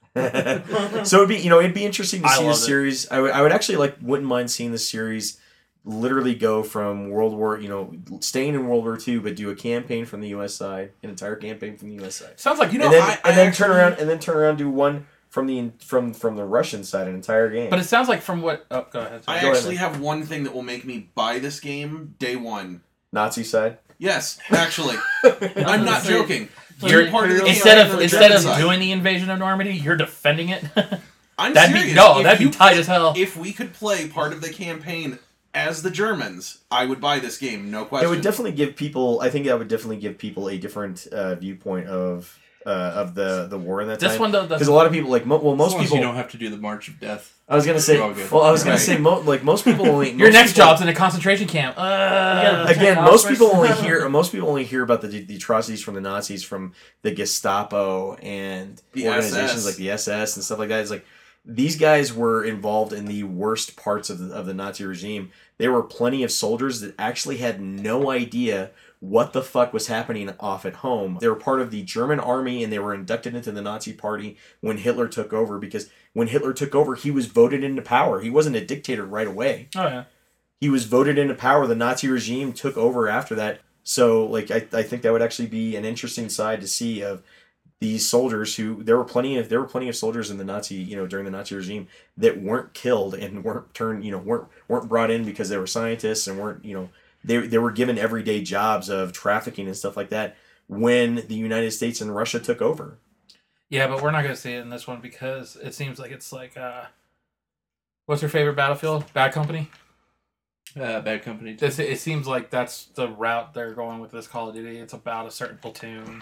So it'd be, you know, it'd be interesting to I see the loved it. series. I would, I would actually like, wouldn't mind seeing the series literally go from World War, you know, staying in World War Two, but do a campaign from the U S side, an entire campaign from the U S side, Sounds like You know, and then I, and I then actually, turn around and then turn around and do one from the from from the Russian side, an entire game. But it sounds like from what. Oh, go ahead. I Go ahead, actually man. have one thing that will make me buy this game day one. Nazi side. Yes, actually, I'm not Say- joking. You're- You're part of the instead campaign of for the instead German of side. doing the invasion of Normandy, you're defending it. I'm that'd serious. be no, If that'd you- be tight as hell. If we could play part of the campaign as the Germans, I would buy this game, no It question. would definitely give people. I think that would definitely give people a different uh, viewpoint of uh, of the the war in that This time. one though, Because does a lot of people like mo- well As most long as people. you don't have to do the March of Death. I was gonna say. You're all good. Well, I was gonna Right. say mo- like most people only. your most next people- job's in a concentration camp. Uh, Again, Check most off people first. only hear most people only hear about the, the atrocities from the Nazis from the Gestapo and The organizations S S. like the S S and stuff like that. It's like these guys were involved in the worst parts of the, of the Nazi regime. There were plenty of soldiers that actually had no idea what the fuck was happening off at home. They were part of the German army and they were inducted into the Nazi party when Hitler took over, because when Hitler took over, he was voted into power. He wasn't a dictator right away. oh yeah. He was voted into power. The Nazi regime took over after that. So, like, I, I think that would actually be an interesting side to see of these soldiers who there were plenty of there were plenty of soldiers in the Nazi, you know, during the Nazi regime that weren't killed and weren't turned, you know, weren't weren't brought in because they were scientists and weren't, you know, they they were given everyday jobs of trafficking and stuff like that when the United States and Russia took over. Yeah, but we're not gonna see it in this one because it seems like it's like uh, what's your favorite Battlefield? Bad Company. Uh, Bad Company. Too. It, it seems like that's the route they're going with this Call of Duty. It's about a certain platoon.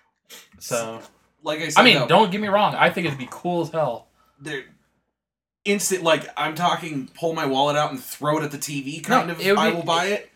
So, Like I said, I mean, though, don't get me wrong. I think it'd be cool as hell. they're instant. Like I'm talking, pull my wallet out and throw it at the T V. Kind No, of, it would I be- will buy it.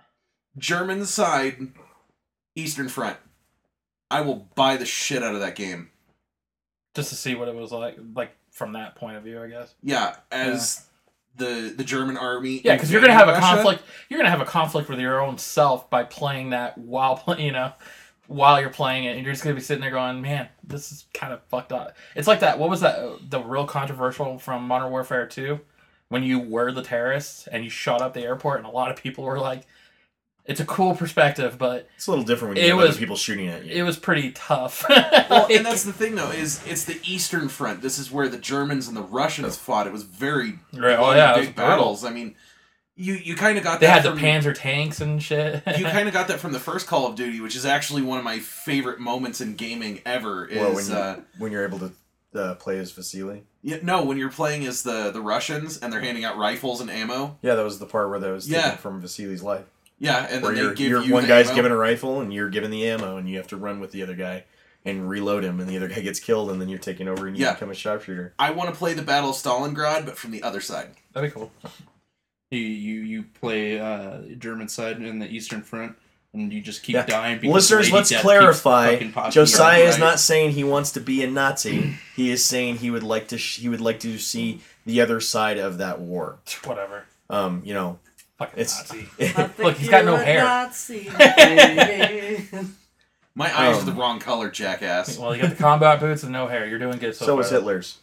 German side, Eastern Front. I will buy the shit out of that game. Just to see what it was like, like from that point of view, I guess. Yeah, as the the German army. Yeah, because you're gonna have a invading Russia. conflict. You're gonna have a conflict with your own self by playing that while play, you know, while you're playing it, and you're just gonna be sitting there going, "Man, this is kind of fucked up." It's like that. What was that? uh, The real controversial from Modern Warfare two, when you were the terrorists and you shot up the airport, and a lot of people were like, "It's a cool perspective, but It's a little different when you It have was- other people shooting at you. it was pretty tough." Well, and that's the thing, though, is it's the Eastern Front. This is where the Germans and the Russians fought. It was very Right, oh, bloody yeah, it was big brutal. battles. I mean, you you kind of got They that had the from, Panzer tanks and shit. you kind of got that from the first Call of Duty, which is actually one of my favorite moments in gaming ever. Is well, when, you, uh, when you're able to uh, play as Vasily. yeah, no, when you're playing as the the Russians and they're handing out rifles and ammo. Yeah, that was the part where that was Yeah. taken from Vasily's life. Yeah, and Where then you're, they give you're, you one the guy's ammo. given a rifle and you're given the ammo and you have to run with the other guy and reload him and the other guy gets killed and then you're taking over and you Yeah. become a sharpshooter. I want to play the Battle of Stalingrad, but from the other side. That'd be cool. You you you play uh, German side in the Eastern Front, and you just keep Yeah. dying. because Listeners, Lady let's Death clarify. keeps fucking popping Josiah up. is right. not saying he wants to be a Nazi. He is saying he would like to sh- he would like to see the other side of that war. Whatever. Um, you know, Fucking It's- Nazi. I think Look, he's got you're no a hair. Nazi, baby. My eyes Um, are the wrong color, jackass. Well, you got the combat boots and no hair. You're doing good so, so far. was Hitler's.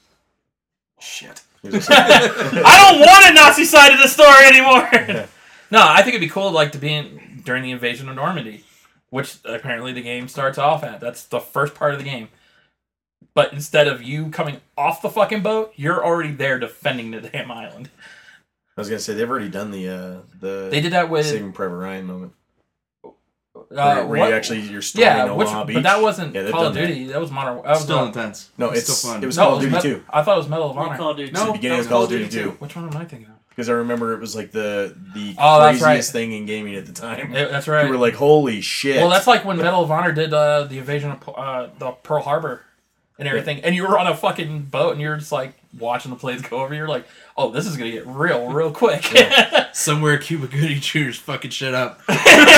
Shit. He was a- I don't want a Nazi side of the story anymore. No, I think it'd be cool, like to be in during the invasion of Normandy, which apparently the game starts off at. That's the first part of the game. But instead of you coming off the fucking boat, you're already there defending the damn island. I was gonna say they've already done the uh, the They did that with Saving Private Ryan moment. uh, where where what- you actually you're storming yeah, Omaha which, Beach. but that wasn't Yeah, they've Call of done that. Duty. That was Modern. That was Still uh, intense. No, it's, it's still fun. it was no, Call it of was Duty Me- two. I thought it was Medal of What Honor. Call of Duty? It's the No, beginning that of was Call of Duty two. Which one am I thinking of? Because I remember it was like the the Oh, that's craziest right. thing in gaming at the time. Yeah, that's right. You were like, holy shit. Well, that's like when Medal of Honor did uh, the invasion of uh, the Pearl Harbor and everything, and you were on a fucking boat and you're just like watching the planes go over. You're like, oh, this is gonna get real, real quick. Somewhere Cuba Goody Junior's fucking shit up. And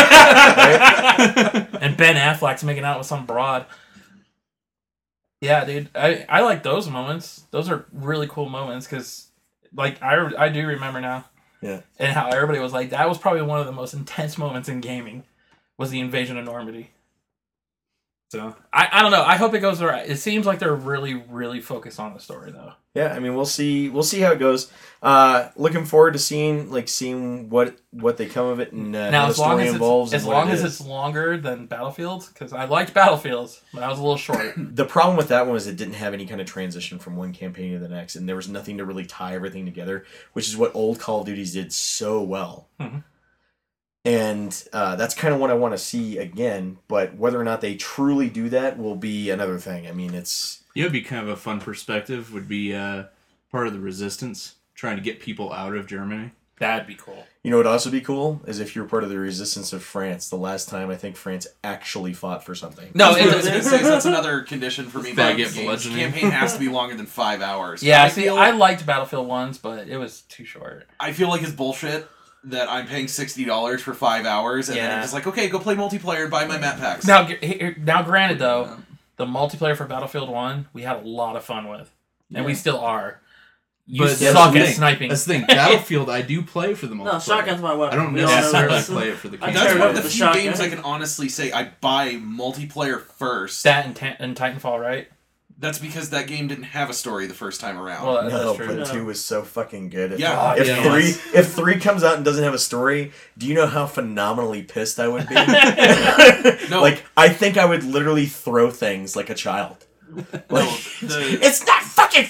Ben Affleck's making out with some broad. Yeah, dude, I, I like those moments. Those are really cool moments because, like, I, I do remember now. Yeah. And how everybody was like, that was probably one of the most intense moments in gaming, was the invasion of Normandy. So I, I don't know. I hope it goes alright. It seems like they're really, really focused on the story though. Yeah, I mean, we'll see. We'll see how it goes. Uh, looking forward to seeing like seeing what what they come of it and uh, Now, how the as long story as involves. it's, as and what long it as is. it's longer than Battlefield, because I liked Battlefields, but I was a little short. The problem with that one was it didn't have any kind of transition from one campaign to the next, and there was nothing to really tie everything together, which is what old Call of Duties did so well. Mhm. And uh, that's kind of what I want to see again, but whether or not they truly do that will be another thing. I mean, it's Yeah, it'd be kind of a fun perspective. Would be uh, part of the resistance, trying to get people out of Germany. That'd be cool. you know what would also be cool is if you're part of the resistance of France. The last time I think France actually fought for something. No, That's what I was it, gonna say, is that's another condition for me. Faggot buying games. bludgeoning. Campaign has to be longer than five hours. yeah. I See, feel, I liked Battlefield ones, but it was too short. I feel like it's bullshit that I'm paying sixty dollars for five hours and then Yeah. I'm just like, okay, go play multiplayer and buy my map packs. Now, g- here- now, granted though, the multiplayer for Battlefield One, we had a lot of fun with, and we Yeah. still are. You But that's suck the at thing. sniping. That's the thing. Battlefield, I do play for the multiplayer. No, shotgun's my I weapon. don't We all know necessarily this. play it for the I And tear that's it one up of the with few the games I shotgun. can honestly say I buy multiplayer first. That and, ta- and Titanfall, right? That's because that game didn't have a story the first time around. Well, that's No, true. but No. two was so fucking good. If, Yeah. if Yeah. three if three comes out and doesn't have a story, do you know how phenomenally pissed I would be? No. Like I think I would literally throw things like a child. Like, No, the- it's not fucking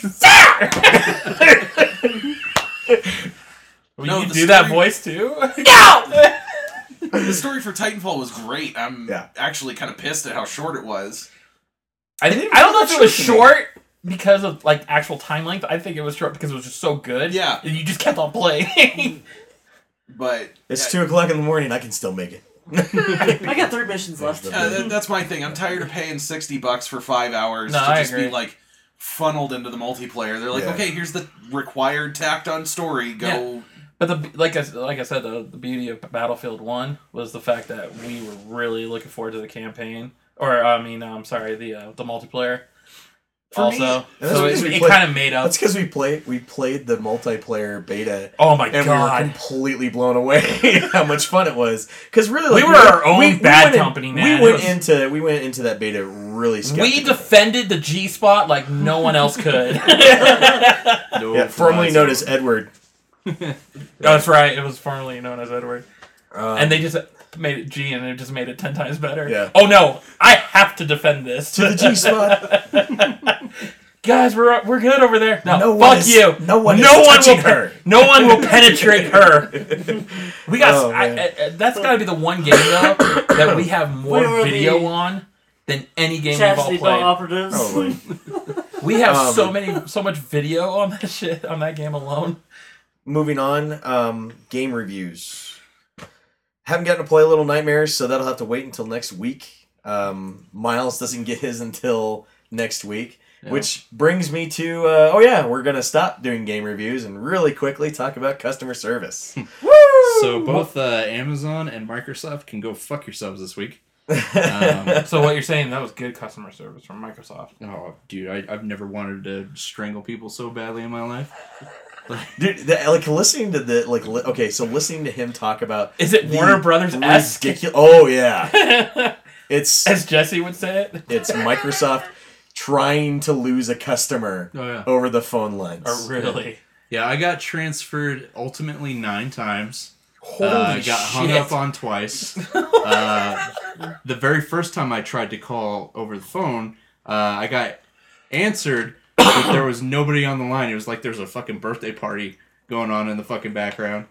fair. Will No, you the do that story- voice too? No. the story for Titanfall was great. I'm Yeah. actually kind of pissed at how short it was. I, didn't I don't know feel if that it was short to me. short because of like actual time length. I think it was short because it was just so good. Yeah. and you just kept on playing. But It's uh, two o'clock in the morning. I can still make it. I got three missions left. Uh, that, that's my thing. I'm tired of paying sixty bucks for five hours No, to I just agree. be like funneled into the multiplayer. They're like, Yeah. okay, here's the required tacked on story. Go. But the like I like I said, the, the beauty of Battlefield One was the fact that we were really looking forward to the campaign, or I mean, I'm sorry, the uh, the multiplayer. For also, me, that's so because it, we it played- kind of made up. That's because we played we played the multiplayer beta. Oh my And god! we were completely blown away how much fun it was. Because really, like, We were our own we, we bad went in- company, man. We It went was- into we went into that beta really skeptical. We defended the G spot like no one else could. No yeah, formerly flies known over. as Edward. That's right. It was formerly known as Edward, Um, and they just made it G, and it just made it ten times better. Yeah. Oh no! I have to defend this to the G spot. Guys, we're we're good over there. No, No one fuck is- you. no one no is one touching will, her. No one will penetrate her. We got. Oh, I, man. I, I- that's got to be the one game though that we have more We were video the on than any game Chastity we've all belt played. operatives. Probably. We have Um, so many, so much video on that shit on that game alone. Moving on, um, game reviews. Haven't gotten to play Little Nightmares, so that'll have to wait until next week. Um, Miles doesn't get his until next week, Yeah. which brings me to uh, oh yeah, we're gonna stop doing game reviews and really quickly talk about customer service. So both uh, Amazon and Microsoft can go fuck yourselves this week. Um, So what you're saying, that was good customer service from Microsoft. oh, dude, I, I've never wanted to strangle people so badly in my life. Dude, the, like listening to the like li- okay, so listening to him talk about Is it the Warner Brothers esque? ridicu- Oh yeah, it's As Jesse would say it. it's Microsoft trying to lose a customer Oh yeah. over the phone lines. Oh, really? Yeah, I got transferred ultimately nine times. Holy uh, I got hung shit. up on twice. uh, the very first time I tried to call over the phone, uh, I got answered, but there was nobody on the line. It was like there's a fucking birthday party going on in the fucking background.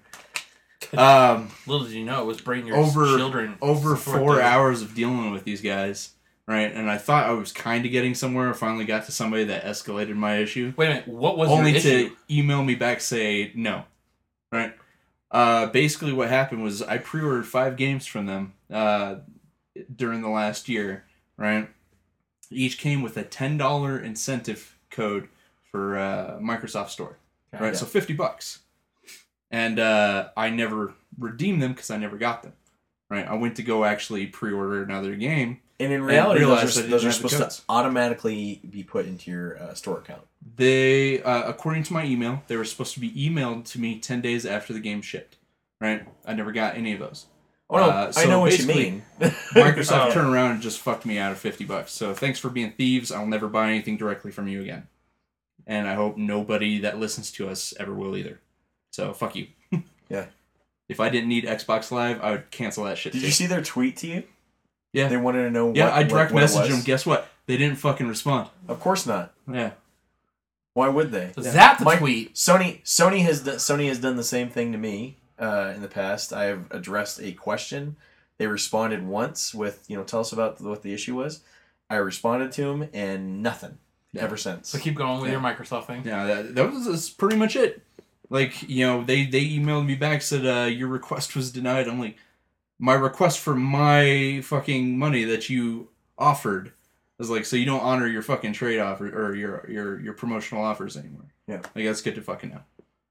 Um, Little did you know it was bringing your over children over support four their- hours of dealing with these guys, right? And I thought I was kind of getting somewhere. I finally got to somebody that escalated my issue. Wait a minute, what was Only your to issue? email me back say no, right? Uh, basically, what happened was I pre-ordered five games from them uh, during the last year, right? Each came with a ten dollar incentive code for uh, Microsoft Store, right? Yeah. So fifty bucks, and uh, I never redeemed them because I never got them, right? I went to go actually pre-order another game. And in reality, realized those I are, didn't those are have the supposed codes. to automatically be put into your uh, store account. They, uh, according to my email, they were supposed to be emailed to me ten days after the game shipped, right? I never got any of those. Oh no, Uh, I so know what you basically, mean. Microsoft Oh. turned around and just fucked me out of fifty bucks. So thanks for being thieves. I'll never buy anything directly from you again. And I hope nobody that listens to us ever will either. So fuck you. Yeah. If I didn't need Xbox Live, I would cancel that shit. Did too. you see their tweet to you? Yeah. They wanted to know what, Yeah, I what- direct what it messaged was. them. Guess what? They didn't fucking respond. Of course not. Yeah. Why would they? Was that the Mike- tweet? Sony Sony has done, Sony has done the same thing to me uh, in the past. I have addressed a question. They responded once with, you know, tell us about what the issue was. I responded to them and nothing Yeah. ever since. So keep going with Yeah. your Microsoft thing. Yeah, that, that was that's pretty much it. Like, you know, they, they emailed me back, said, uh, your request was denied. I'm like, my request for my fucking money that you offered. I was like, so you don't honor your fucking trade offer or your your your promotional offers anymore. Yeah. Like, that's good to fucking know.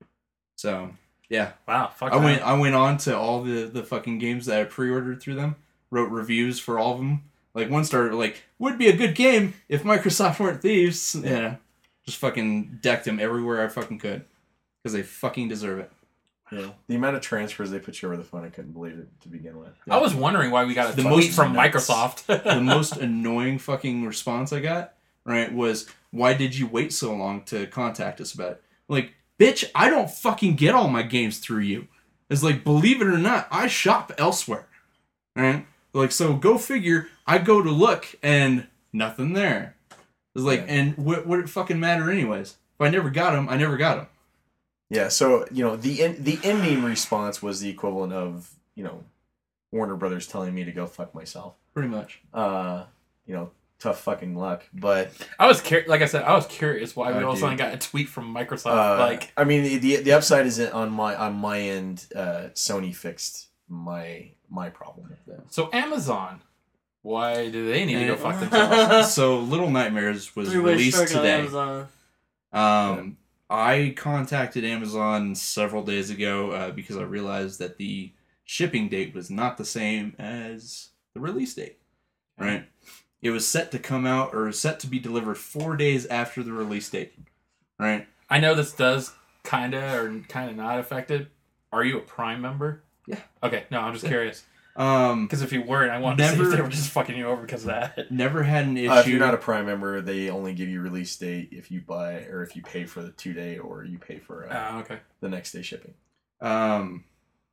So, yeah. Wow, fuck I that. went I went on to all the, the fucking games that I pre-ordered through them, wrote reviews for all of them. Like, one started, like, would be a good game if Microsoft weren't thieves. Yeah. Just fucking decked them everywhere I fucking could. Because they fucking deserve it. Yeah. The amount of transfers they put you over the phone, I couldn't believe it to begin with. I was wondering why we got a The tweet most from nuts. Microsoft. The most annoying fucking response I got, right, was, why did you wait so long to contact us about it? Like, bitch, I don't fucking get all my games through you. It's like, believe it or not, I shop elsewhere. Right? Like, so go figure, I go to look and nothing there. It's like, Yeah. and what would it fucking matter anyways? If I never got them, I never got them. Yeah, so, you know, the en- the ending response was the equivalent of, you know, Warner Brothers telling me to go fuck myself. Pretty much. Uh, you know, tough fucking luck. But I was cur- like I said, I was curious why we Oh, all of a sudden dude. got a tweet from Microsoft. uh, like, I mean, the, the the upside is that on my on my end, uh, Sony fixed my my problem with that. so Amazon, why do they need to go Eh. fuck themselves? So Little Nightmares was Three-way released strike on today. Amazon. Um, I contacted Amazon several days ago uh, because I realized that the shipping date was not the same as the release date. Right? It was set to come out or set to be delivered four days after the release date. Right? I know this does kind of or kind of not affect it. Are you a Prime member? Yeah. Okay, no, I'm just curious. Um, Because if you weren't, I wanted to see Never- if they were just fucking you over because of that. never had an issue. Uh, if you're not a Prime member, they only give you release date if you buy or if you pay for the two day or you pay for uh, Oh, okay. the next day shipping. Um,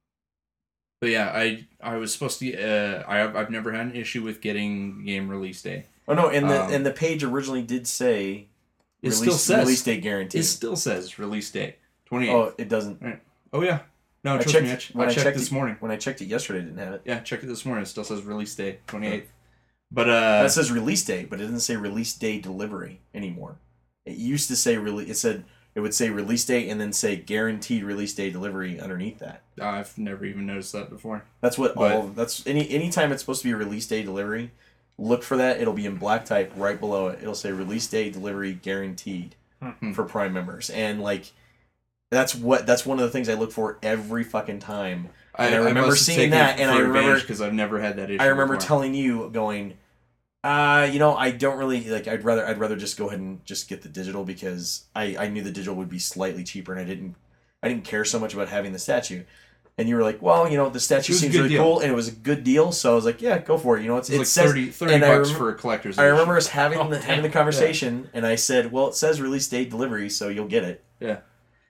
but yeah, I I was supposed to. Uh, I have, I've never had an issue with getting game release day. Oh no, and the Um, and the page originally did say It release, still says release date guaranteed. It still says release date twenty eighth. Oh, it doesn't. Oh yeah, no, I trust checked- me. I, ch- when I I checked, checked this it- morning. When I checked it yesterday, it didn't have it. Yeah, I checked it this morning. It still says release date twenty eighth. But uh, That says release date, but it doesn't say release day delivery anymore. It used to say release. It said it would say release date and then say guaranteed release day delivery underneath that. I've never even noticed that before. That's what But- all. That's any anytime it's supposed to be release day delivery. Look for that. It'll be in black type right below it. It'll say release day delivery guaranteed Hmm. for Prime members, and like that's what that's one of the things I look for every fucking time. And I remember seeing that, and I remember- because I've never had that issue. I remember before. telling you, going, uh, you know, I don't really like. I'd rather, I'd rather just go ahead and just get the digital because I, I knew the digital would be slightly cheaper, and I didn't, I didn't care so much about having the statue. And you were like, well, you know, the statue It was a seems good really deal. cool, and it was a good deal. So I was like, yeah, go for it. You know, it's, It it was says. like thirty, thirty and I bucks remem- for a collector's I edition. remember us having Oh, the having the damn. conversation, and I said, well, it says release date delivery, so you'll get it. Yeah.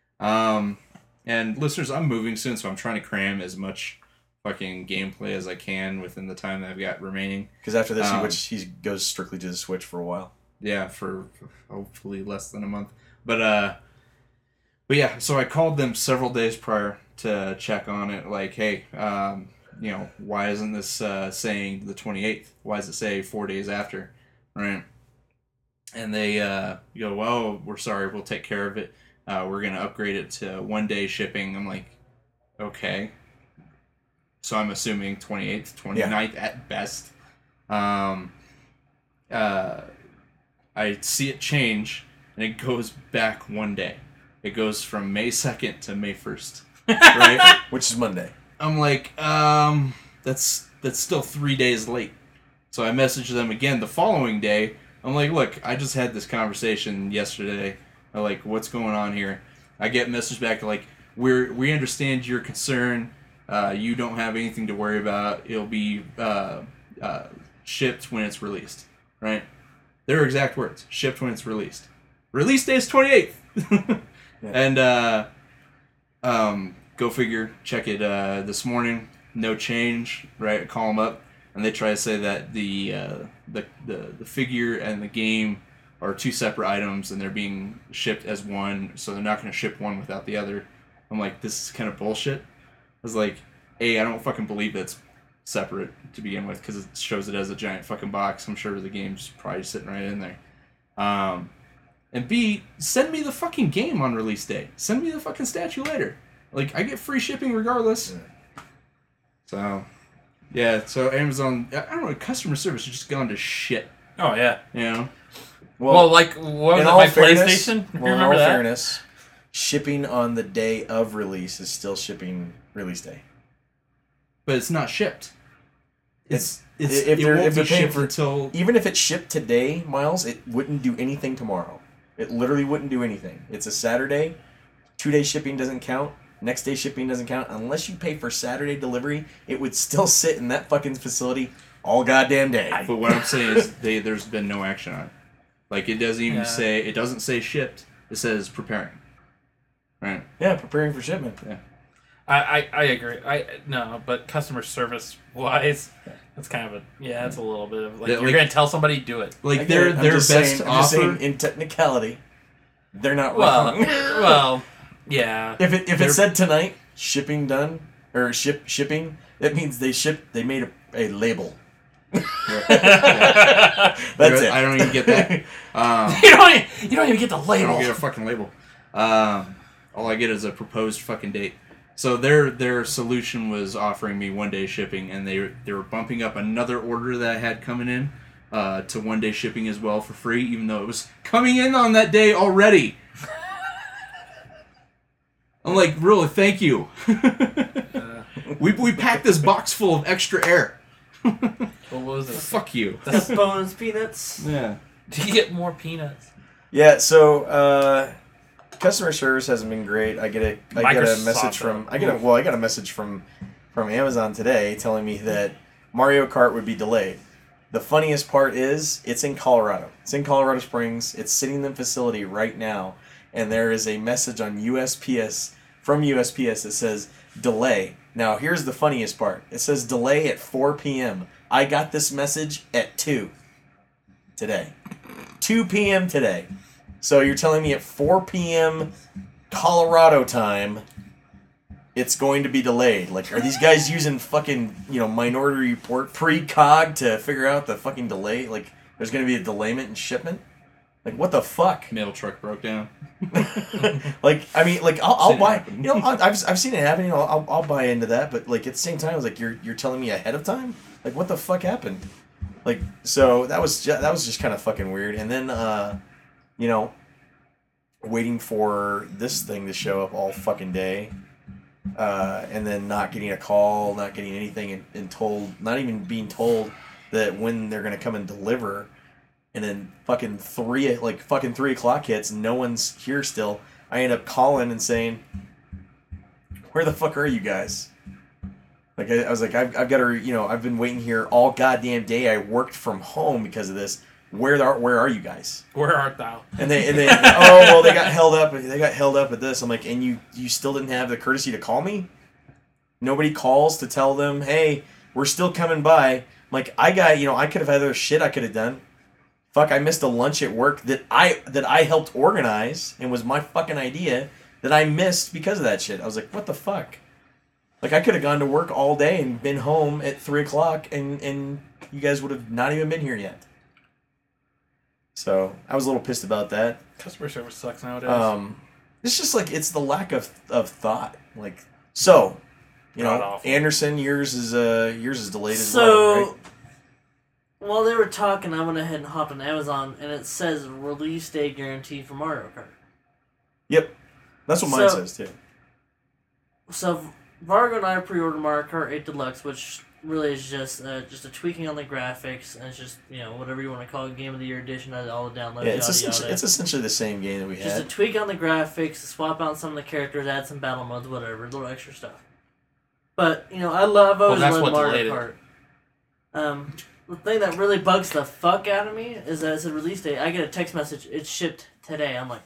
Um, and listeners, I'm moving soon, so I'm trying to cram as much fucking gameplay as I can within the time that I've got remaining. Because after this, he, Um, which he goes strictly to the Switch for a while. Yeah, for hopefully less than a month. But uh, but yeah, so I called them several days prior to check on it. Like, hey, um, you know, why isn't this uh, saying the twenty-eighth? Why does it say four days after? Right? And they uh, go, well, we're sorry, we'll take care of it. Uh, we're gonna upgrade it to one day shipping. I'm like, okay. So I'm assuming twenty-eighth, twenty-ninth at best. Um, uh, I see it change, and it goes back one day. It goes from May second to May first. Right? Which is Monday. I'm like, um, that's that's still three days late. So I messaged them again the following day. I'm like, look, I just had this conversation yesterday. I'm like, what's going on here? I get a message back like, we're we understand your concern. Uh, you don't have anything to worry about. It'll be uh, uh, shipped when it's released. Right? Their exact words: shipped when it's released. Release day is twenty-eighth. Yeah. And uh, um, go figure. Check it uh, this morning. No change. Right? Call them up, and they try to say that the uh, the, the the figure and the game are two separate items, and they're being shipped as one. So they're not going to ship one without the other. I'm like, this is kind of bullshit. I was like, A, I don't fucking believe that's separate to begin with, because it shows it as a giant fucking box. I'm sure the game's probably sitting right in there. Um, and B, send me the fucking game on release day. Send me the fucking statue later. Like, I get free shipping regardless. Yeah. So, yeah, so Amazon, I don't know, customer service has just gone to shit, Oh yeah. you know? Well, like what was in it? all My fairness, PlayStation. You well, in remember all that? fairness, shipping on the day of release is still shipping release day. But it's not shipped. It's, it's, if it they're- won't if they're be paying shipped for- until... Even if it shipped today, Miles, it wouldn't do anything tomorrow. It literally wouldn't do anything. It's a Saturday. Two day shipping doesn't count. Next day shipping doesn't count. Unless you pay for Saturday delivery, it would still sit in that fucking facility all goddamn day. But what I'm saying is, they there's been no action on it. Like, it doesn't even Yeah. say, it doesn't say shipped. It says preparing. Right? Yeah, preparing for shipment. I, I, I agree. I no, but customer service wise, that's kind of a yeah. That's a little bit of like Yeah, you're like- gonna tell somebody do it. Like, I get their it. I'm their just best saying, I'm just offer... saying, in technicality, they're not Well, wrong. well, yeah. If it if They're- it said tonight shipping done or ship shipping, that means they shipped. They made a, a label That's it. I don't even get that. Um, you don't even, you don't even get the I label. don't get a fucking label. Um, all I get is a proposed fucking date. So their their solution was offering me one day shipping, and they they were bumping up another order that I had coming in uh, to one day shipping as well for free, even though it was coming in on that day already. I'm like, really, thank you. we we packed this box full of extra air. What was it? Fuck you. Bonus peanuts. Yeah. Do you get more peanuts? Yeah, so uh, customer service hasn't been great. I get a I get a Microsoft, message from though. I get a well I got a message from from Amazon today telling me that Mario Kart would be delayed. The funniest part is it's in Colorado. It's in Colorado Springs. It's sitting in the facility right now, and there is a message on U S P S from U S P S that says delay. Now here's the funniest part. It says delay at four p.m. I got this message at two today. two p.m. today. So you're telling me at four p.m. Colorado time, it's going to be delayed. Like, are these guys using fucking, you know, Minority Report precog to figure out the fucking delay? Like, there's going to be a delayment in shipment? Like, what the fuck? Mail truck broke down. Like, I mean, like, I'll, I'll Seen it buy, happen. you know, I've, I've seen it happen, you know, I'll, I'll buy into that, but, like, at the same time, I was like, you're, you're telling me ahead of time? Like, what the fuck happened? Like, so that was just, that was just kind of fucking weird. And then, uh, you know, waiting for this thing to show up all fucking day, uh, and then not getting a call, not getting anything, and, and told, not even being told that when they're gonna come and deliver, and then fucking three, like fucking three o'clock hits, and no one's here still. I end up calling and saying, "Where the fuck are you guys?" Like, I, I was like, I've, I've got to, you know, I've been waiting here all goddamn day. I worked from home because of this. Where are, where are you guys? Where art thou? And they, and they, oh, well, they got held up. They got held up at this. I'm like, and you, you still didn't have the courtesy to call me? Nobody calls to tell them, hey, we're still coming by. I'm like, I got, you know, I could have had other shit I could have done. Fuck, I missed a lunch at work that I, that I helped organize and was my fucking idea that I missed because of that shit. I was like, what the fuck? Like, I could have gone to work all day and been home at three o'clock, and, and you guys would have not even been here yet. So, I was a little pissed about that. Customer service sucks nowadays. Um, it's just like, it's the lack of, of thought. Like, so, you God know, awful. Anderson, yours is, uh, yours is delayed as So, well, right? while they were talking, I went ahead and hopped on Amazon, and it says release date guarantee for Mario Kart. Yep. That's what mine So- says, too. So, Vargo and I pre-ordered Mario Kart eight Deluxe, which really is just uh, just a tweaking on the graphics, and it's just, you know, whatever you want to call it, Game of the Year edition, all the downloads, Yeah, it's yada, essentially, yada. it's essentially the same game that we Just a had. tweak on the graphics, swap out some of the characters, add some battle modes, whatever, little extra stuff. But, you know, I love, I've always that's loved what Mario delayed it. Kart. Um, the thing that really bugs the fuck out of me is that it's a release date. I get a text message, it's shipped today. I'm like,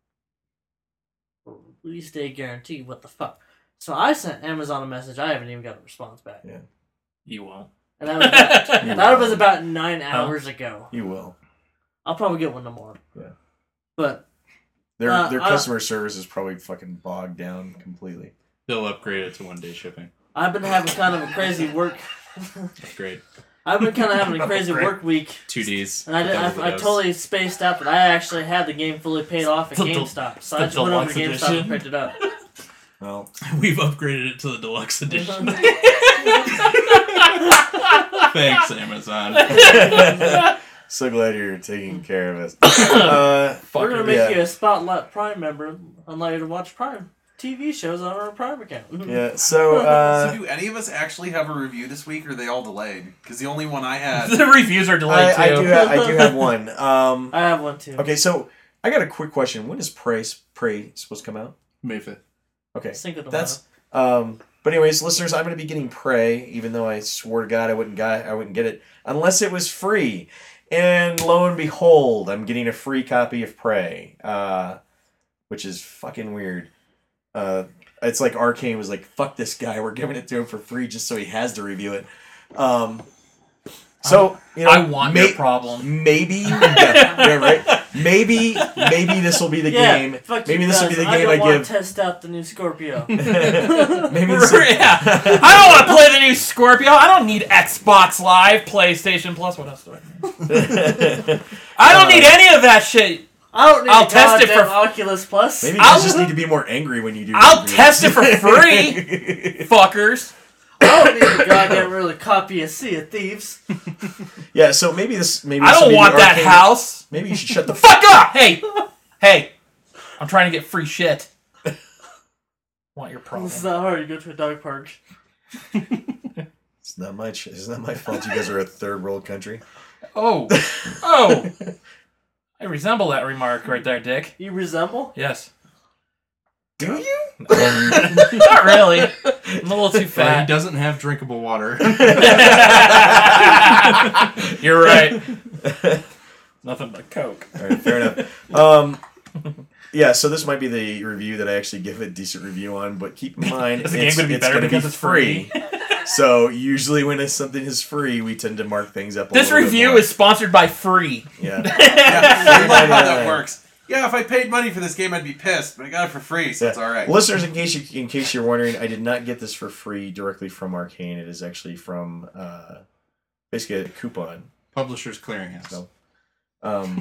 release date guarantee, what the fuck? So I sent Amazon a message, I haven't even got a response back. Yeah. You won't. And that was about, You that will. was about nine hours ago. You will. I'll probably get one tomorrow. Yeah. But, Their Uh, their I- customer service is probably fucking bogged down completely. They'll upgrade it to one day shipping. I've been having kind of a crazy work... Upgrade. I've been kind of having a crazy Great. work week. Two Ds. And I, did, Double I, I dose. totally spaced out that I actually had the game fully paid off at The del- GameStop. So the I just went over to deluxe GameStop and edition? picked it up. Well, We've upgraded it to the deluxe edition. Thanks, Amazon. so glad you're taking care of us. Uh, We're going to Fucker. make yeah. you a Spotlight Prime member and allow you to watch Prime T V shows on our Prime account. yeah, so, uh, so do any of us actually have a review this week, or are they all delayed? Because the only one I had... The reviews are delayed I, I, too. do have, I do have one. Um, I have one too. okay, so I got a quick question. When is Prey, Prey supposed to come out? May fifth. Okay, Cinco de that's... Um, but anyways, listeners, I'm going to be getting Prey, even though I swore to God I wouldn't, got, I wouldn't get it unless it was free. And lo and behold, I'm getting a free copy of Prey, uh, which is fucking weird. Uh, it's like Arcane was like, fuck this guy, we're giving it to him for free just so he has to review it. Um, so, you know, I want may- your problem. maybe, yeah, yeah, right? maybe maybe this will be the yeah, game. fuck Maybe you this will guys. be the I game don't I want give. to test out the new Scorpio. Maybe this will, yeah. I don't want to play the new Scorpio. I don't need Xbox Live, PlayStation Plus. What else do I need? I don't need any of that shit. I don't need I'll a test it goddamn for- Oculus Plus. maybe you I'll- guys just need to be more angry when you do. I'll reviews. test it for free, fuckers. I don't need a goddamn really copy of Sea of Thieves. Yeah, so maybe this. Maybe I this will don't be the want that arcade- house. Maybe you should shut the Fuck up! Hey, hey, I'm trying to get free shit. Want your problem? This is not hard. You go to a dog park. It's not my. ch- It's not my fault. You guys are a third world country. Oh, oh. I resemble that remark right there, Dick. You resemble? Yes. Do you? Not really. I'm a little too But he fat. doesn't have drinkable water. You're right. Nothing but Coke. All right, fair enough. Um, yeah, so this might be the review that I actually give a decent review on, but keep in mind Is the game it's, gonna be it's better gonna because be it's free? So usually when it's, something is free, we tend to mark things up. A This little bit review more. is sponsored by Free. Yeah. Yeah, I like how that Yeah. works. Yeah, if I paid money for this game, I'd be pissed, but I got it for free, so it's all right. Listeners, in case you in case you're wondering, I did not get this for free directly from Arcane. It is actually from uh, basically a coupon. Publishers Clearinghouse. So, um,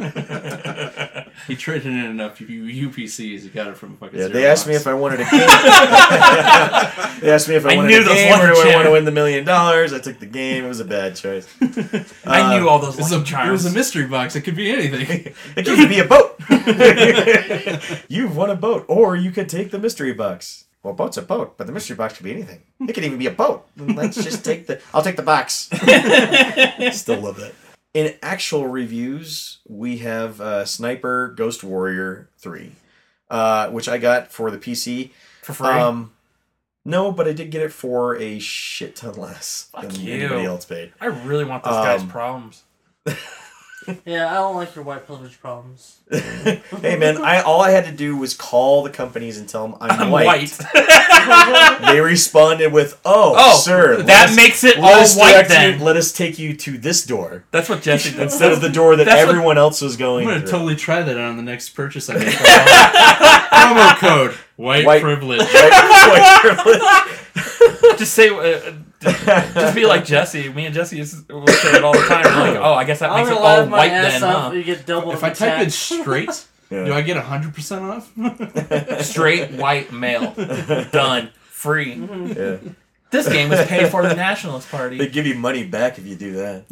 He traded in enough U- UPCs. He got it from fucking. yeah, Zero they asked me Box. if I wanted a game. They asked me if I, I wanted knew a those game or do lucky I want to charms. win the million dollars. I took the game. It was a bad choice. I Uh, knew all those It was, a, lucky it was charms. a mystery box. It could be anything. It could be a boat. You've won a boat, or you could take the mystery box. Well, boat's a boat, but the mystery box could be anything. It could even be a boat. Let's just take the. I'll take the box. Still love that. In actual reviews, we have uh, Sniper Ghost Warrior three, uh, which I got for the P C. For free. Um, no, but I did get it for a shit ton less Fuck than you. anybody else paid. I really want this guy's um, problems. Yeah, I don't like your white privilege problems. Hey man, I all I had to do was call the companies and tell them I'm, I'm white. white. They responded with, "Oh, Oh, sir, let that us- makes it let all us white direct then. You, let us take you to this door That's what Jesse did. instead of the door that that's what- everyone else was I'm going gonna through." totally try that on the next purchase I make. Promo code white, White- privilege. White privilege. Just say, uh, just be like Jesse. Me and Jesse is, will say it all the time. We're like, oh, I guess that I'm makes it gonna all laugh my white ass then, off. huh? You get double. If I the type in tax. straight, Yeah. do I get one hundred percent off? Straight white male. Done. Free. Yeah. This game was paid for the Nationalist They Party. give you money back if you do that.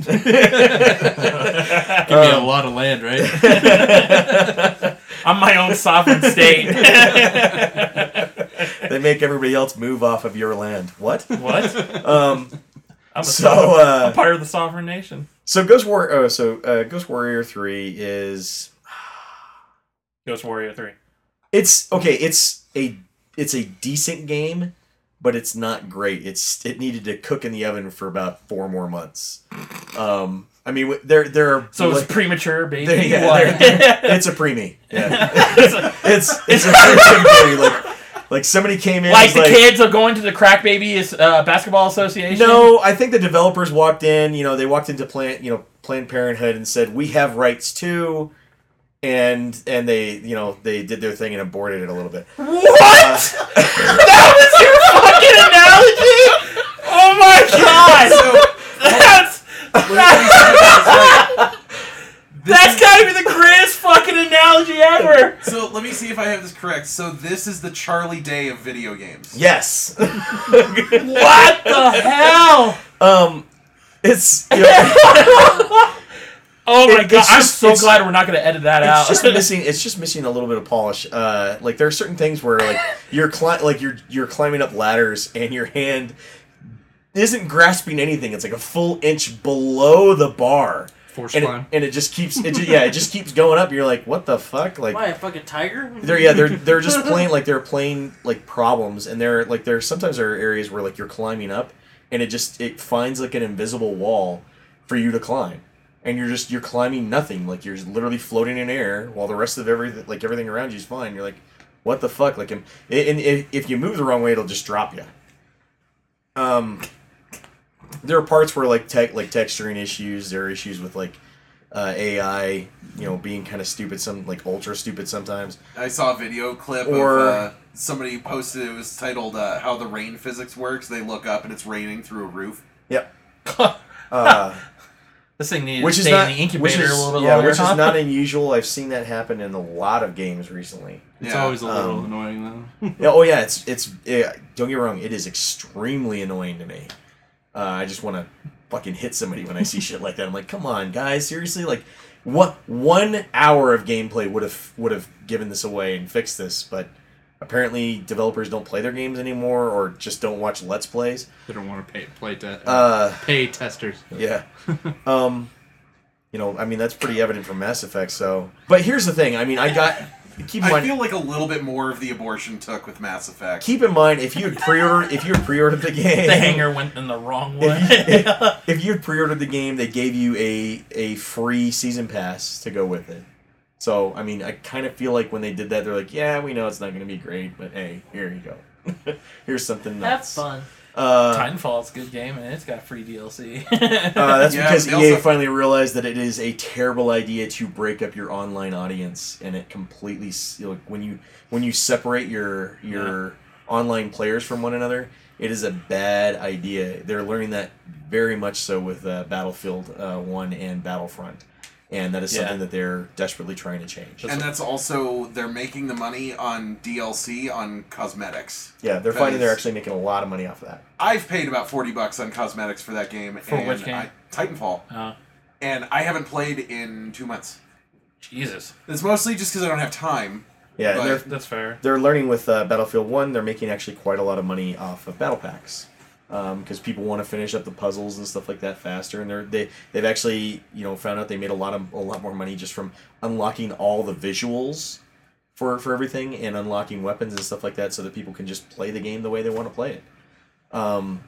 Give me a Um, lot of land, right? I'm my own sovereign state. They make everybody else move off of your land. What? What? Um. I'm a, So, sovereign, uh, I'm part of the sovereign nation. So Ghost War. Oh, so uh, Ghost Warrior three is. Ghost Warrior three. It's okay. It's a it's a decent game, but it's not great. It's it needed to cook in the oven for about four more months. Um, I mean, there there are So it's like, premature, baby. there- yeah, What? there- it's a preemie. Yeah, it's it's a preemie. Like like somebody came in Like was the kids are going to the Crack Babies uh, Basketball Association? No, I think the developers walked in. You know, they walked into Planned you know Planned Parenthood and said we have rights too. And and they you know they did their thing and aborted it a little bit. What? That was your fucking analogy? Oh my god! That's that's gotta be the greatest fucking analogy ever! So let me see if I have this correct. So this is the Charlie Day of video games. Yes. What the hell? um, it's you know, Oh my It- god, it's I'm just- so it's- glad we're not gonna edit that it's out. just missing. It's just missing a little bit of polish. Uh, like there are certain things where like you're cli- like you're you're climbing up ladders and your hand isn't grasping anything. It's like a full inch below the bar. Force And it, climb. and it just keeps it ju- yeah it just keeps going up. You're like, what the fuck? Like Why, a fucking tiger? they're yeah they're they're just playing like they're playing like problems, and they're like there sometimes there are areas where like you're climbing up and it just it finds like an invisible wall for you to climb, and you're just you're climbing nothing, like you're literally floating in air while the rest of everything like everything around you is fine. You're like, what the fuck? Like and, and if if you move the wrong way, it'll just drop you. Um, there are parts where like tech like texturing issues. There are issues with like uh, A I, you know, being kind of stupid, some like ultra stupid sometimes. I saw a video clip Or- of uh, somebody posted. It was titled uh, "How the Rain Physics Works." They look up and it's raining through a roof. Yep. Uh, This thing needed which to is stay not in the incubator which is, a little bit yeah, longer. which huh? is not unusual. I've seen that happen in a lot of games recently. It's Yeah. always a little Um, annoying though. Yeah, oh yeah, it's it's yeah, don't get me wrong, it is extremely annoying to me. Uh, I just want to fucking hit somebody when I see shit like that. I'm like, come on, guys, seriously, like, what one hour of gameplay would have would have given this away and fixed this, but apparently developers don't play their games anymore or just don't watch Let's Plays. They don't want to pay play te- Uh, pay testers. yeah. um, you know, I mean that's pretty evident from Mass Effect. So, but here's the thing. I mean, I got keep in I mind. feel like a little bit more of the abortion took with Mass Effect. Keep in mind if you had pre-ordered if you had pre-ordered the game, The hanger went in the wrong way. If you, if, if you had pre-ordered the game, they gave you a a free season pass to go with it. So, I mean, I kind of feel like when they did that, they're like, yeah, we know it's not going to be great, but hey, here you go. Here's something Have that's fun. Uh, Titanfall's a good game, and it's got free D L C. uh, that's Yeah, because they E A also- finally realized that it is a terrible idea to break up your online audience, and it completely s- you know, when you when you separate your your online players from one another, it is a bad idea. They're learning that very much so with uh, Battlefield uh, One and Battlefront, and that is something Yeah. that they're desperately trying to change. And that's also, they're making the money on D L C on cosmetics. Yeah, they're finding they're Because- actually making a lot of money off of that. I've paid about forty bucks on cosmetics for that game. For and which game? I, Titanfall. Oh, And I haven't played in two months. Jesus. It's mostly just because I don't have time. Yeah, and But- they're That's fair. they're learning with uh, Battlefield One. They're making actually quite a lot of money off of battle packs because people want to finish up the puzzles and stuff like that faster. And they're they they've actually you know found out they made a lot of a lot more money just from unlocking all the visuals for for everything and unlocking weapons and stuff like that, so that people can just play the game the way they want to play it. Um,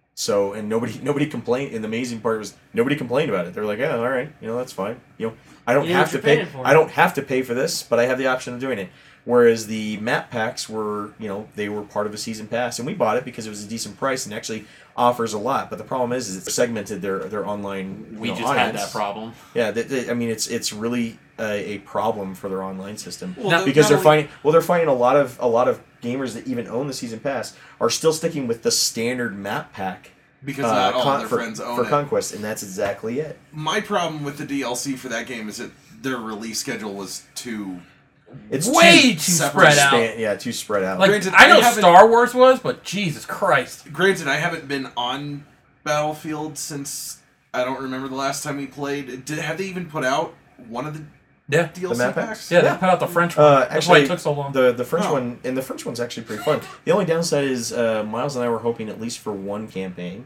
so and nobody nobody complained. And the amazing part was nobody complained about it. They're like, yeah, all right, you know that's fine. You know I don't You know have what to you're pay. paying for. I don't have to pay for this, but I have the option of doing it. Whereas the map packs were, you know, they were part of a season pass, and we bought it because it was a decent price and actually offers a lot. But the problem is, is it's segmented their their online. You We know, just had audience. that problem. Yeah, they, they, I mean, it's it's really a, a problem for their online system Well, Now- the- because not they're only- finding well, they're finding a lot of a lot of gamers that even own the season pass are still sticking with the standard map pack Because uh, not all con- their for, friends own for it. Conquest, and that's exactly it. My problem with the D L C for that game is that their release schedule was too... It's Way too, too separate spread out. span- yeah, too spread out. Like, Granted, I I know haven't- Star Wars was, but Jesus Christ. Granted, I haven't been on Battlefield since... I don't remember the last time we played. Did, have they even put out one of the Yeah. D L C map packs? packs? Yeah, Yeah. they put out the French one. Uh, That's why actually, it took so long. The the French Oh. one and the French one's actually pretty fun. The only downside is uh, Miles and I were hoping at least for one campaign.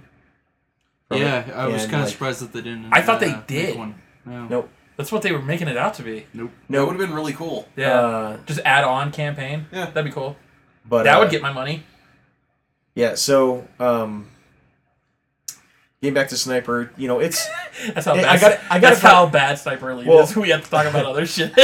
from Yeah, it, I was and, kind of like, surprised that they didn't. I thought they uh, make did. One. No. Nope. That's what they were making it out to be. That No, would have been really cool. Yeah. Uh, Just add on campaign. Yeah. That'd be cool. but that uh, would get my money. yeah. So um, getting back to Sniper, you know, it's That's how Hey, bad. I gotta- I gotta that's how bad Sniper Elite Well- is. We have to talk about other shit.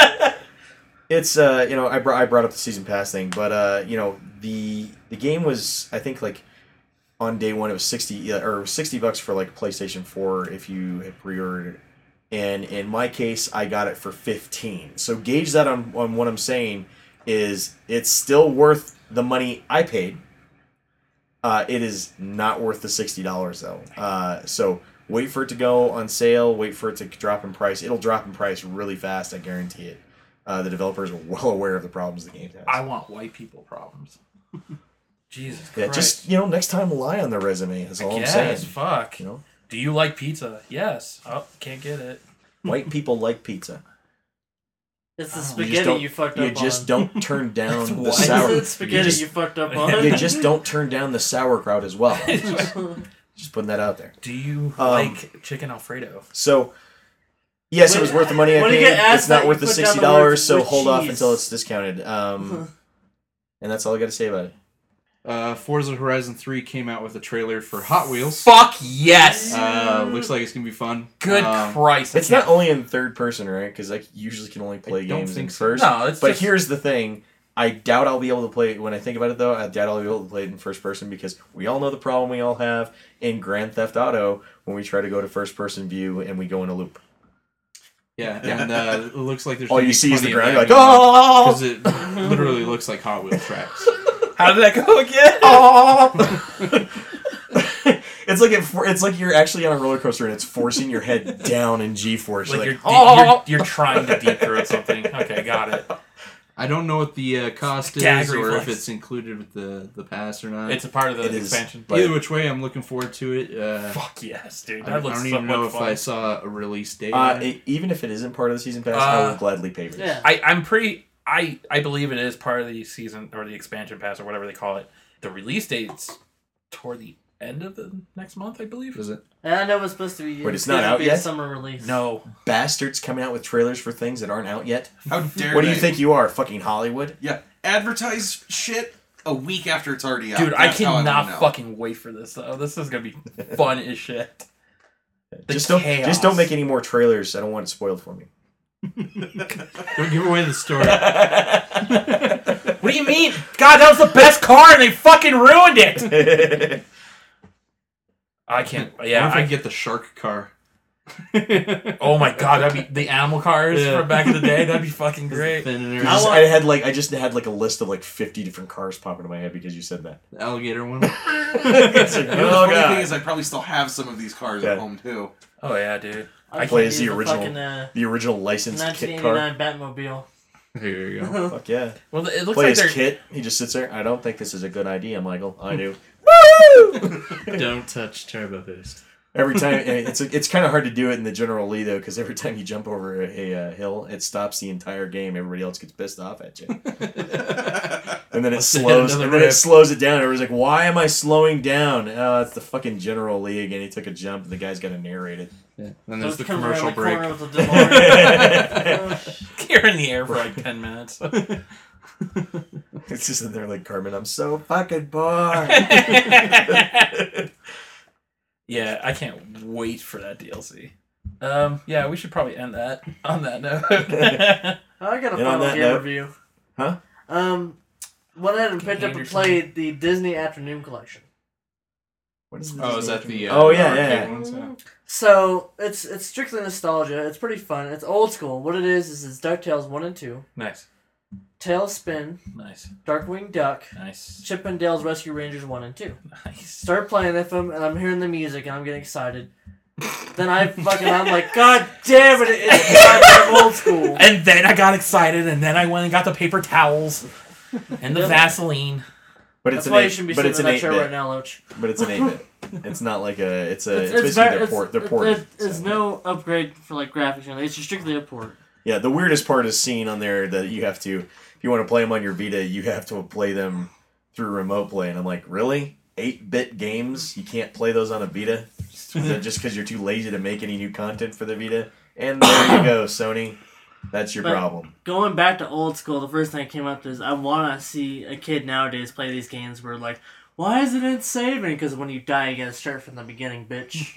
it's uh, you know I brought I brought up the season pass thing, but uh, you know the the game was I think like on day one it was sixty yeah, or sixty bucks for like PlayStation four if you had pre-ordered it. And in my case, I got it for fifteen. So gauge that on, on what I'm saying is it's still worth the money I paid. Uh, it is not worth the sixty dollars though. Uh, so wait for it to go on sale. Wait for it to drop in price. It'll drop in price really fast. I guarantee it. Uh, the developers are well aware of the problems the game has. I want white people problems. Jesus yeah, Christ. just you know, next time lie on the resume. That's all I I'm guess. saying. Fuck. You know, Do you like pizza? Yes. Oh, can't get it. white people like pizza. It's the Oh. You just spaghetti don't- you fucked You up just on. don't turn down the What? sour. It's the you spaghetti just- you fucked up on. you just don't turn down the sauerkraut as well. Just putting that out there. Do you Um, like chicken Alfredo? So, yes, it When- was worth the money I when you paid. get asked It's not that, worth you the put down sixty the dollars, words so with hold off cheese. until it's discounted. Um, and that's all I got to say about it. Uh, Forza Horizon three came out with a trailer for Hot Wheels. Fuck yes. Uh, looks like it's gonna be fun. Good Um, Christ. I It's not can't- only in third person, right? Because I usually can only play I don't games in think so. first. No, it's But just, here's the thing. I doubt I'll be able to play it. When I think about it, though, I doubt I'll be able to play it in first person because we all know the problem we all have in Grand Theft Auto when we try to go to first person view and we go in a loop. Yeah, and uh, it looks like there's. All gonna you be see is the plenty ground. of You're like, that oh! because it literally looks like Hot Wheel tracks. How did that go again? Oh! It's like it, it's like you're actually on a roller coaster and it's forcing your head down in G-force. Like, You're you're, like, deep- oh! you're you're trying to deep throat something. Okay, got it. I don't know what the uh, cost is Gag or reflex. if it's included with the, the pass or not. It's a part of the It is, expansion. but- Either which way, I'm looking forward to it. Uh, Fuck yes, dude. I, That don't- I looks don't so even know much if fun. I saw a release date. Uh, on it. it, even if it isn't part of the season pass, I Uh, will gladly pay for this. Yeah. I, I'm pretty. I I believe it is part of the season or the expansion pass or whatever they call it. The release date's toward the end of the next month, I believe. Is it? And I know it was supposed to be. Wait, it's gonna not out be yet? A summer release. No. Bastards coming out with trailers for things that aren't out yet. How dare What do you they? think you are, fucking Hollywood? Yeah, advertise shit a week after it's already out. Dude, I That's how cannot wanna know. fucking wait for this though. This is gonna be fun as shit. The Just don't, chaos. just don't make any more trailers. I don't want it spoiled for me. Don't give away the story. What do you mean? God, that was the best car and they fucking ruined it. I can't. Yeah, Yeah. if I I, get the shark car. oh my god, that'd be the animal cars Yeah. from back in the day. That'd be fucking great. I, Great. just, want- I had like I just had like a list of like fifty different cars pop into my head because you said that. The alligator one. It's like, You know, oh the funny god. thing is, I probably still have some of these cars Yeah. at home too. Oh yeah, dude. I play can't as the use original- Fucking, uh, The original licensed nineteen Kit car. eighty-nine Batmobile. Here you go. Fuck yeah. Well, it looks Play like as they're. Kit. He just sits there. I don't think this is a good idea, Michael. I do. Don't touch Turbo Boost. Every time it's it's kind of hard to do it in the General Lee though, because every time you jump over a, a, uh hill, it stops the entire game. Everybody else gets pissed off at you, and then it Must have hit slows. another And then it rip. slows it down. Everyone's like, "Why am I slowing down?" Oh, it's the fucking General Lee again. He took a jump, and the guy's got to narrate it. Yeah. Then there's the Comes around commercial the break. corner with the DeLorean. You're in the air for like ten minutes. It's just in there like Carmen. I'm so fucking bored. Yeah, I can't wait for that D L C. Um, yeah, we should probably end that on that note. I got a And on final that game note- review. Huh? Um, went ahead and picked up and Anderson. played the Disney Afternoon Collection. What is Oh, is that the? Uh, Oh, yeah, arcade yeah, yeah. ones? Yeah. So it's it's strictly nostalgia. It's pretty fun. It's old school. What it is is it's DuckTales one and two, Nice, Tailspin, nice, Darkwing Duck, nice, Chip and Dale's Rescue Rangers one and two. nice. Start playing with them, and I'm hearing the music, and I'm getting excited. Then I fucking I'm like, God damn it! It's goddamn old school. And then I got excited, and then I went and got the paper towels and the Yep. Vaseline. But it's That's an why you eight, shouldn't be but sitting it's in an that eight chair bit. right now, Loach. But it's an eight bit. It's not like a. It's a. It's, it's basically very- their port. They're it's- ported. it- It's no upgrade for like graphics. or anything. It's just strictly a port. Yeah, the weirdest part is seeing on there that you have to, if you want to play them on your Vita, you have to play them through remote play. And I'm like, really? eight bit games? You can't play those on a Vita? Is that just because you're too lazy to make any new content for the Vita? And there you go, Sony. That's your But- problem. Going back to old school, the first thing that came up is I want to see a kid nowadays play these games where like, why isn't it saving? Because when you die, you gotta start from the beginning, bitch.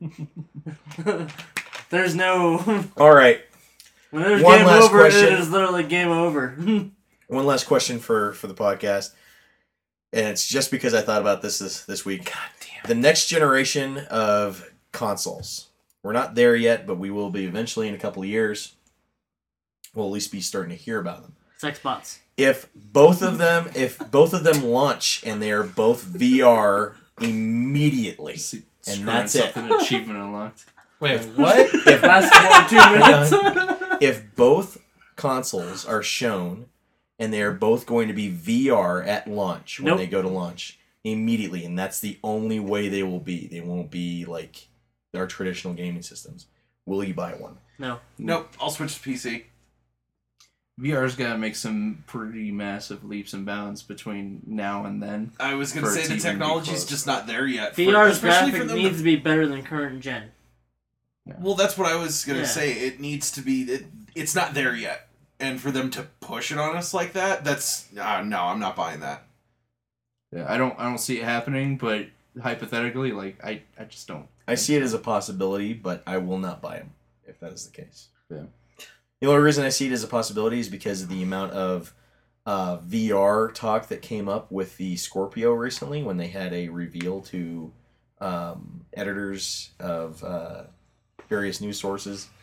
There's no. All right. When there's One game last over, question. it is literally game over. One last question for, for the podcast. And it's just because I thought about this this, this week. God damn. The next generation of consoles. We're not there yet, but we will be eventually in a couple of years. We'll at least be starting to hear about them. Sex bots. If both of them, if both of them launch and they are both V R immediately, See- And screwing that's it. something achievement unlocked. Wait, what? if Last more than two minutes. if both consoles are shown and they are both going to be V R at launch when Nope. they go to launch immediately, and that's the only way they will be. They won't be like our traditional gaming systems. Will you buy one? No. Nope, I'll switch to P C. V R's got to make some pretty massive leaps and bounds between now and then. I was gonna For say it to the even be technology's close. just not there yet. for- V R's especially for graphic them to- needs to be better than current gen. Well, that's what I was gonna Yeah. say. It needs to be. It, it's not there yet, and for them to push it on us like that, that's uh, no. I'm not buying that. Yeah, I don't I don't see it happening, but hypothetically, like I, I just don't. I see it as a possibility, but I will not buy them if that is the case. Yeah. The only reason I see it as a possibility is because of the amount of uh, V R talk that came up with the Scorpio recently when they had a reveal to um, editors of uh, various news sources.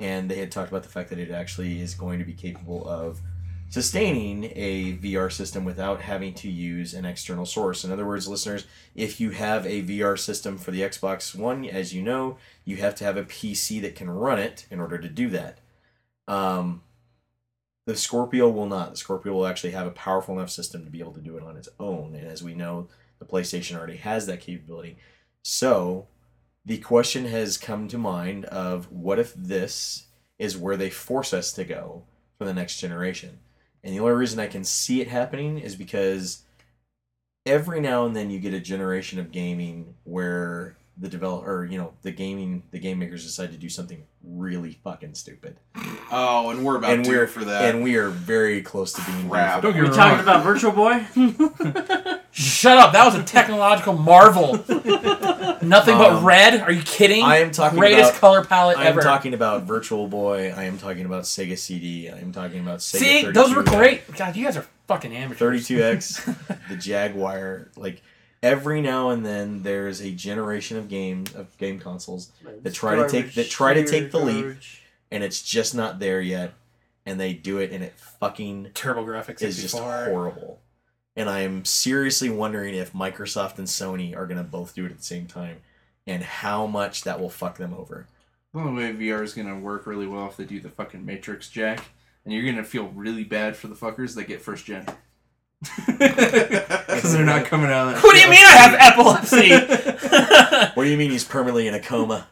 and they had talked about the fact that it actually is going to be capable of sustaining a V R system without having to use an external source. In other words, listeners, if you have a V R system for the Xbox One, as you know, you have to have a P C that can run it in order to do that. Um, the Scorpio will not. The Scorpio will actually have a powerful enough system to be able to do it on its own, and as we know, the PlayStation already has that capability. So, the question has come to mind of what if this is where they force us to go for the next generation? And the only reason I can see it happening is because every now and then you get a generation of gaming where the developer, or, you know, the gaming, the game makers decide to do something really fucking stupid. Oh, and we're about and due we're for that. and we are very close to being Crap. Don't get We me talking wrong. about Virtual Boy? Shut up! That was a technological marvel. Nothing but Um, red. Are you kidding? I am talking Greatest about- color palette I am ever. talking about Virtual Boy. I am talking about Sega C D. I am talking about Sega See, thirty-two those were X. great. God, you guys are fucking amateurs. thirty-two X, the Jaguar. Like every now and then, there's a generation of game of game consoles that try to take that try to take the leap, and it's just not there yet. And they do it, and it fucking TurboGrafx is just sixty-four. horrible. And I am seriously wondering if Microsoft and Sony are gonna both do it at the same time, and how much that will fuck them over. The only way V R is gonna work really well if they do the fucking Matrix jack, and you're gonna feel really bad for the fuckers that get first gen. Because they're not coming out of that. What do you shit. mean I have epilepsy? What do you mean he's permanently in a coma?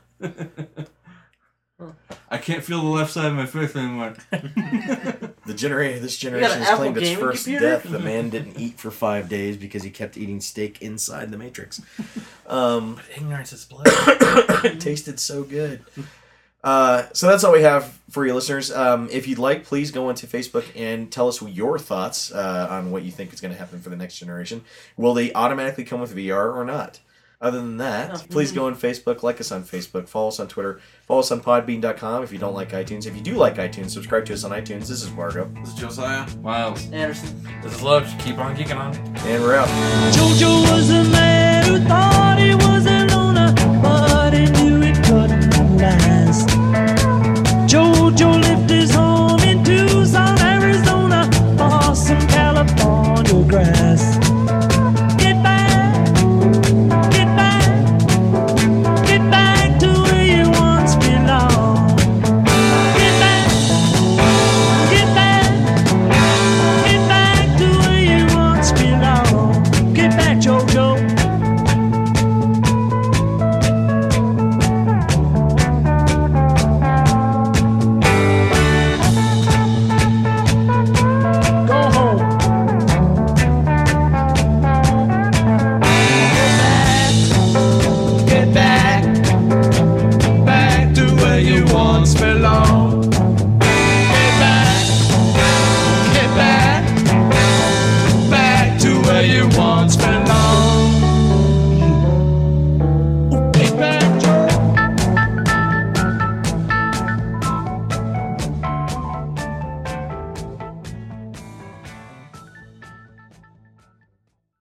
I can't feel the left side of my face anymore. The genera- this got generation an has Apple claimed its gaming first computer? death. The man didn't eat for five days because he kept eating steak inside the Matrix. Um, Ignorance is bliss. it tasted so good. Uh, so that's all we have for you listeners. Um, if you'd like, please go onto Facebook and tell us your thoughts uh, on what you think is going to happen for the next generation. Will they automatically come with V R or not? Other than that, No. please go on Facebook, like us on Facebook, follow us on Twitter, follow us on podbean dot com if you don't like iTunes. If you do like iTunes, subscribe to us on iTunes. This is Margo, This is Josiah. Miles. Anderson. This is Lux. Keep on geeking on. and we're out. Jojo was a man who thought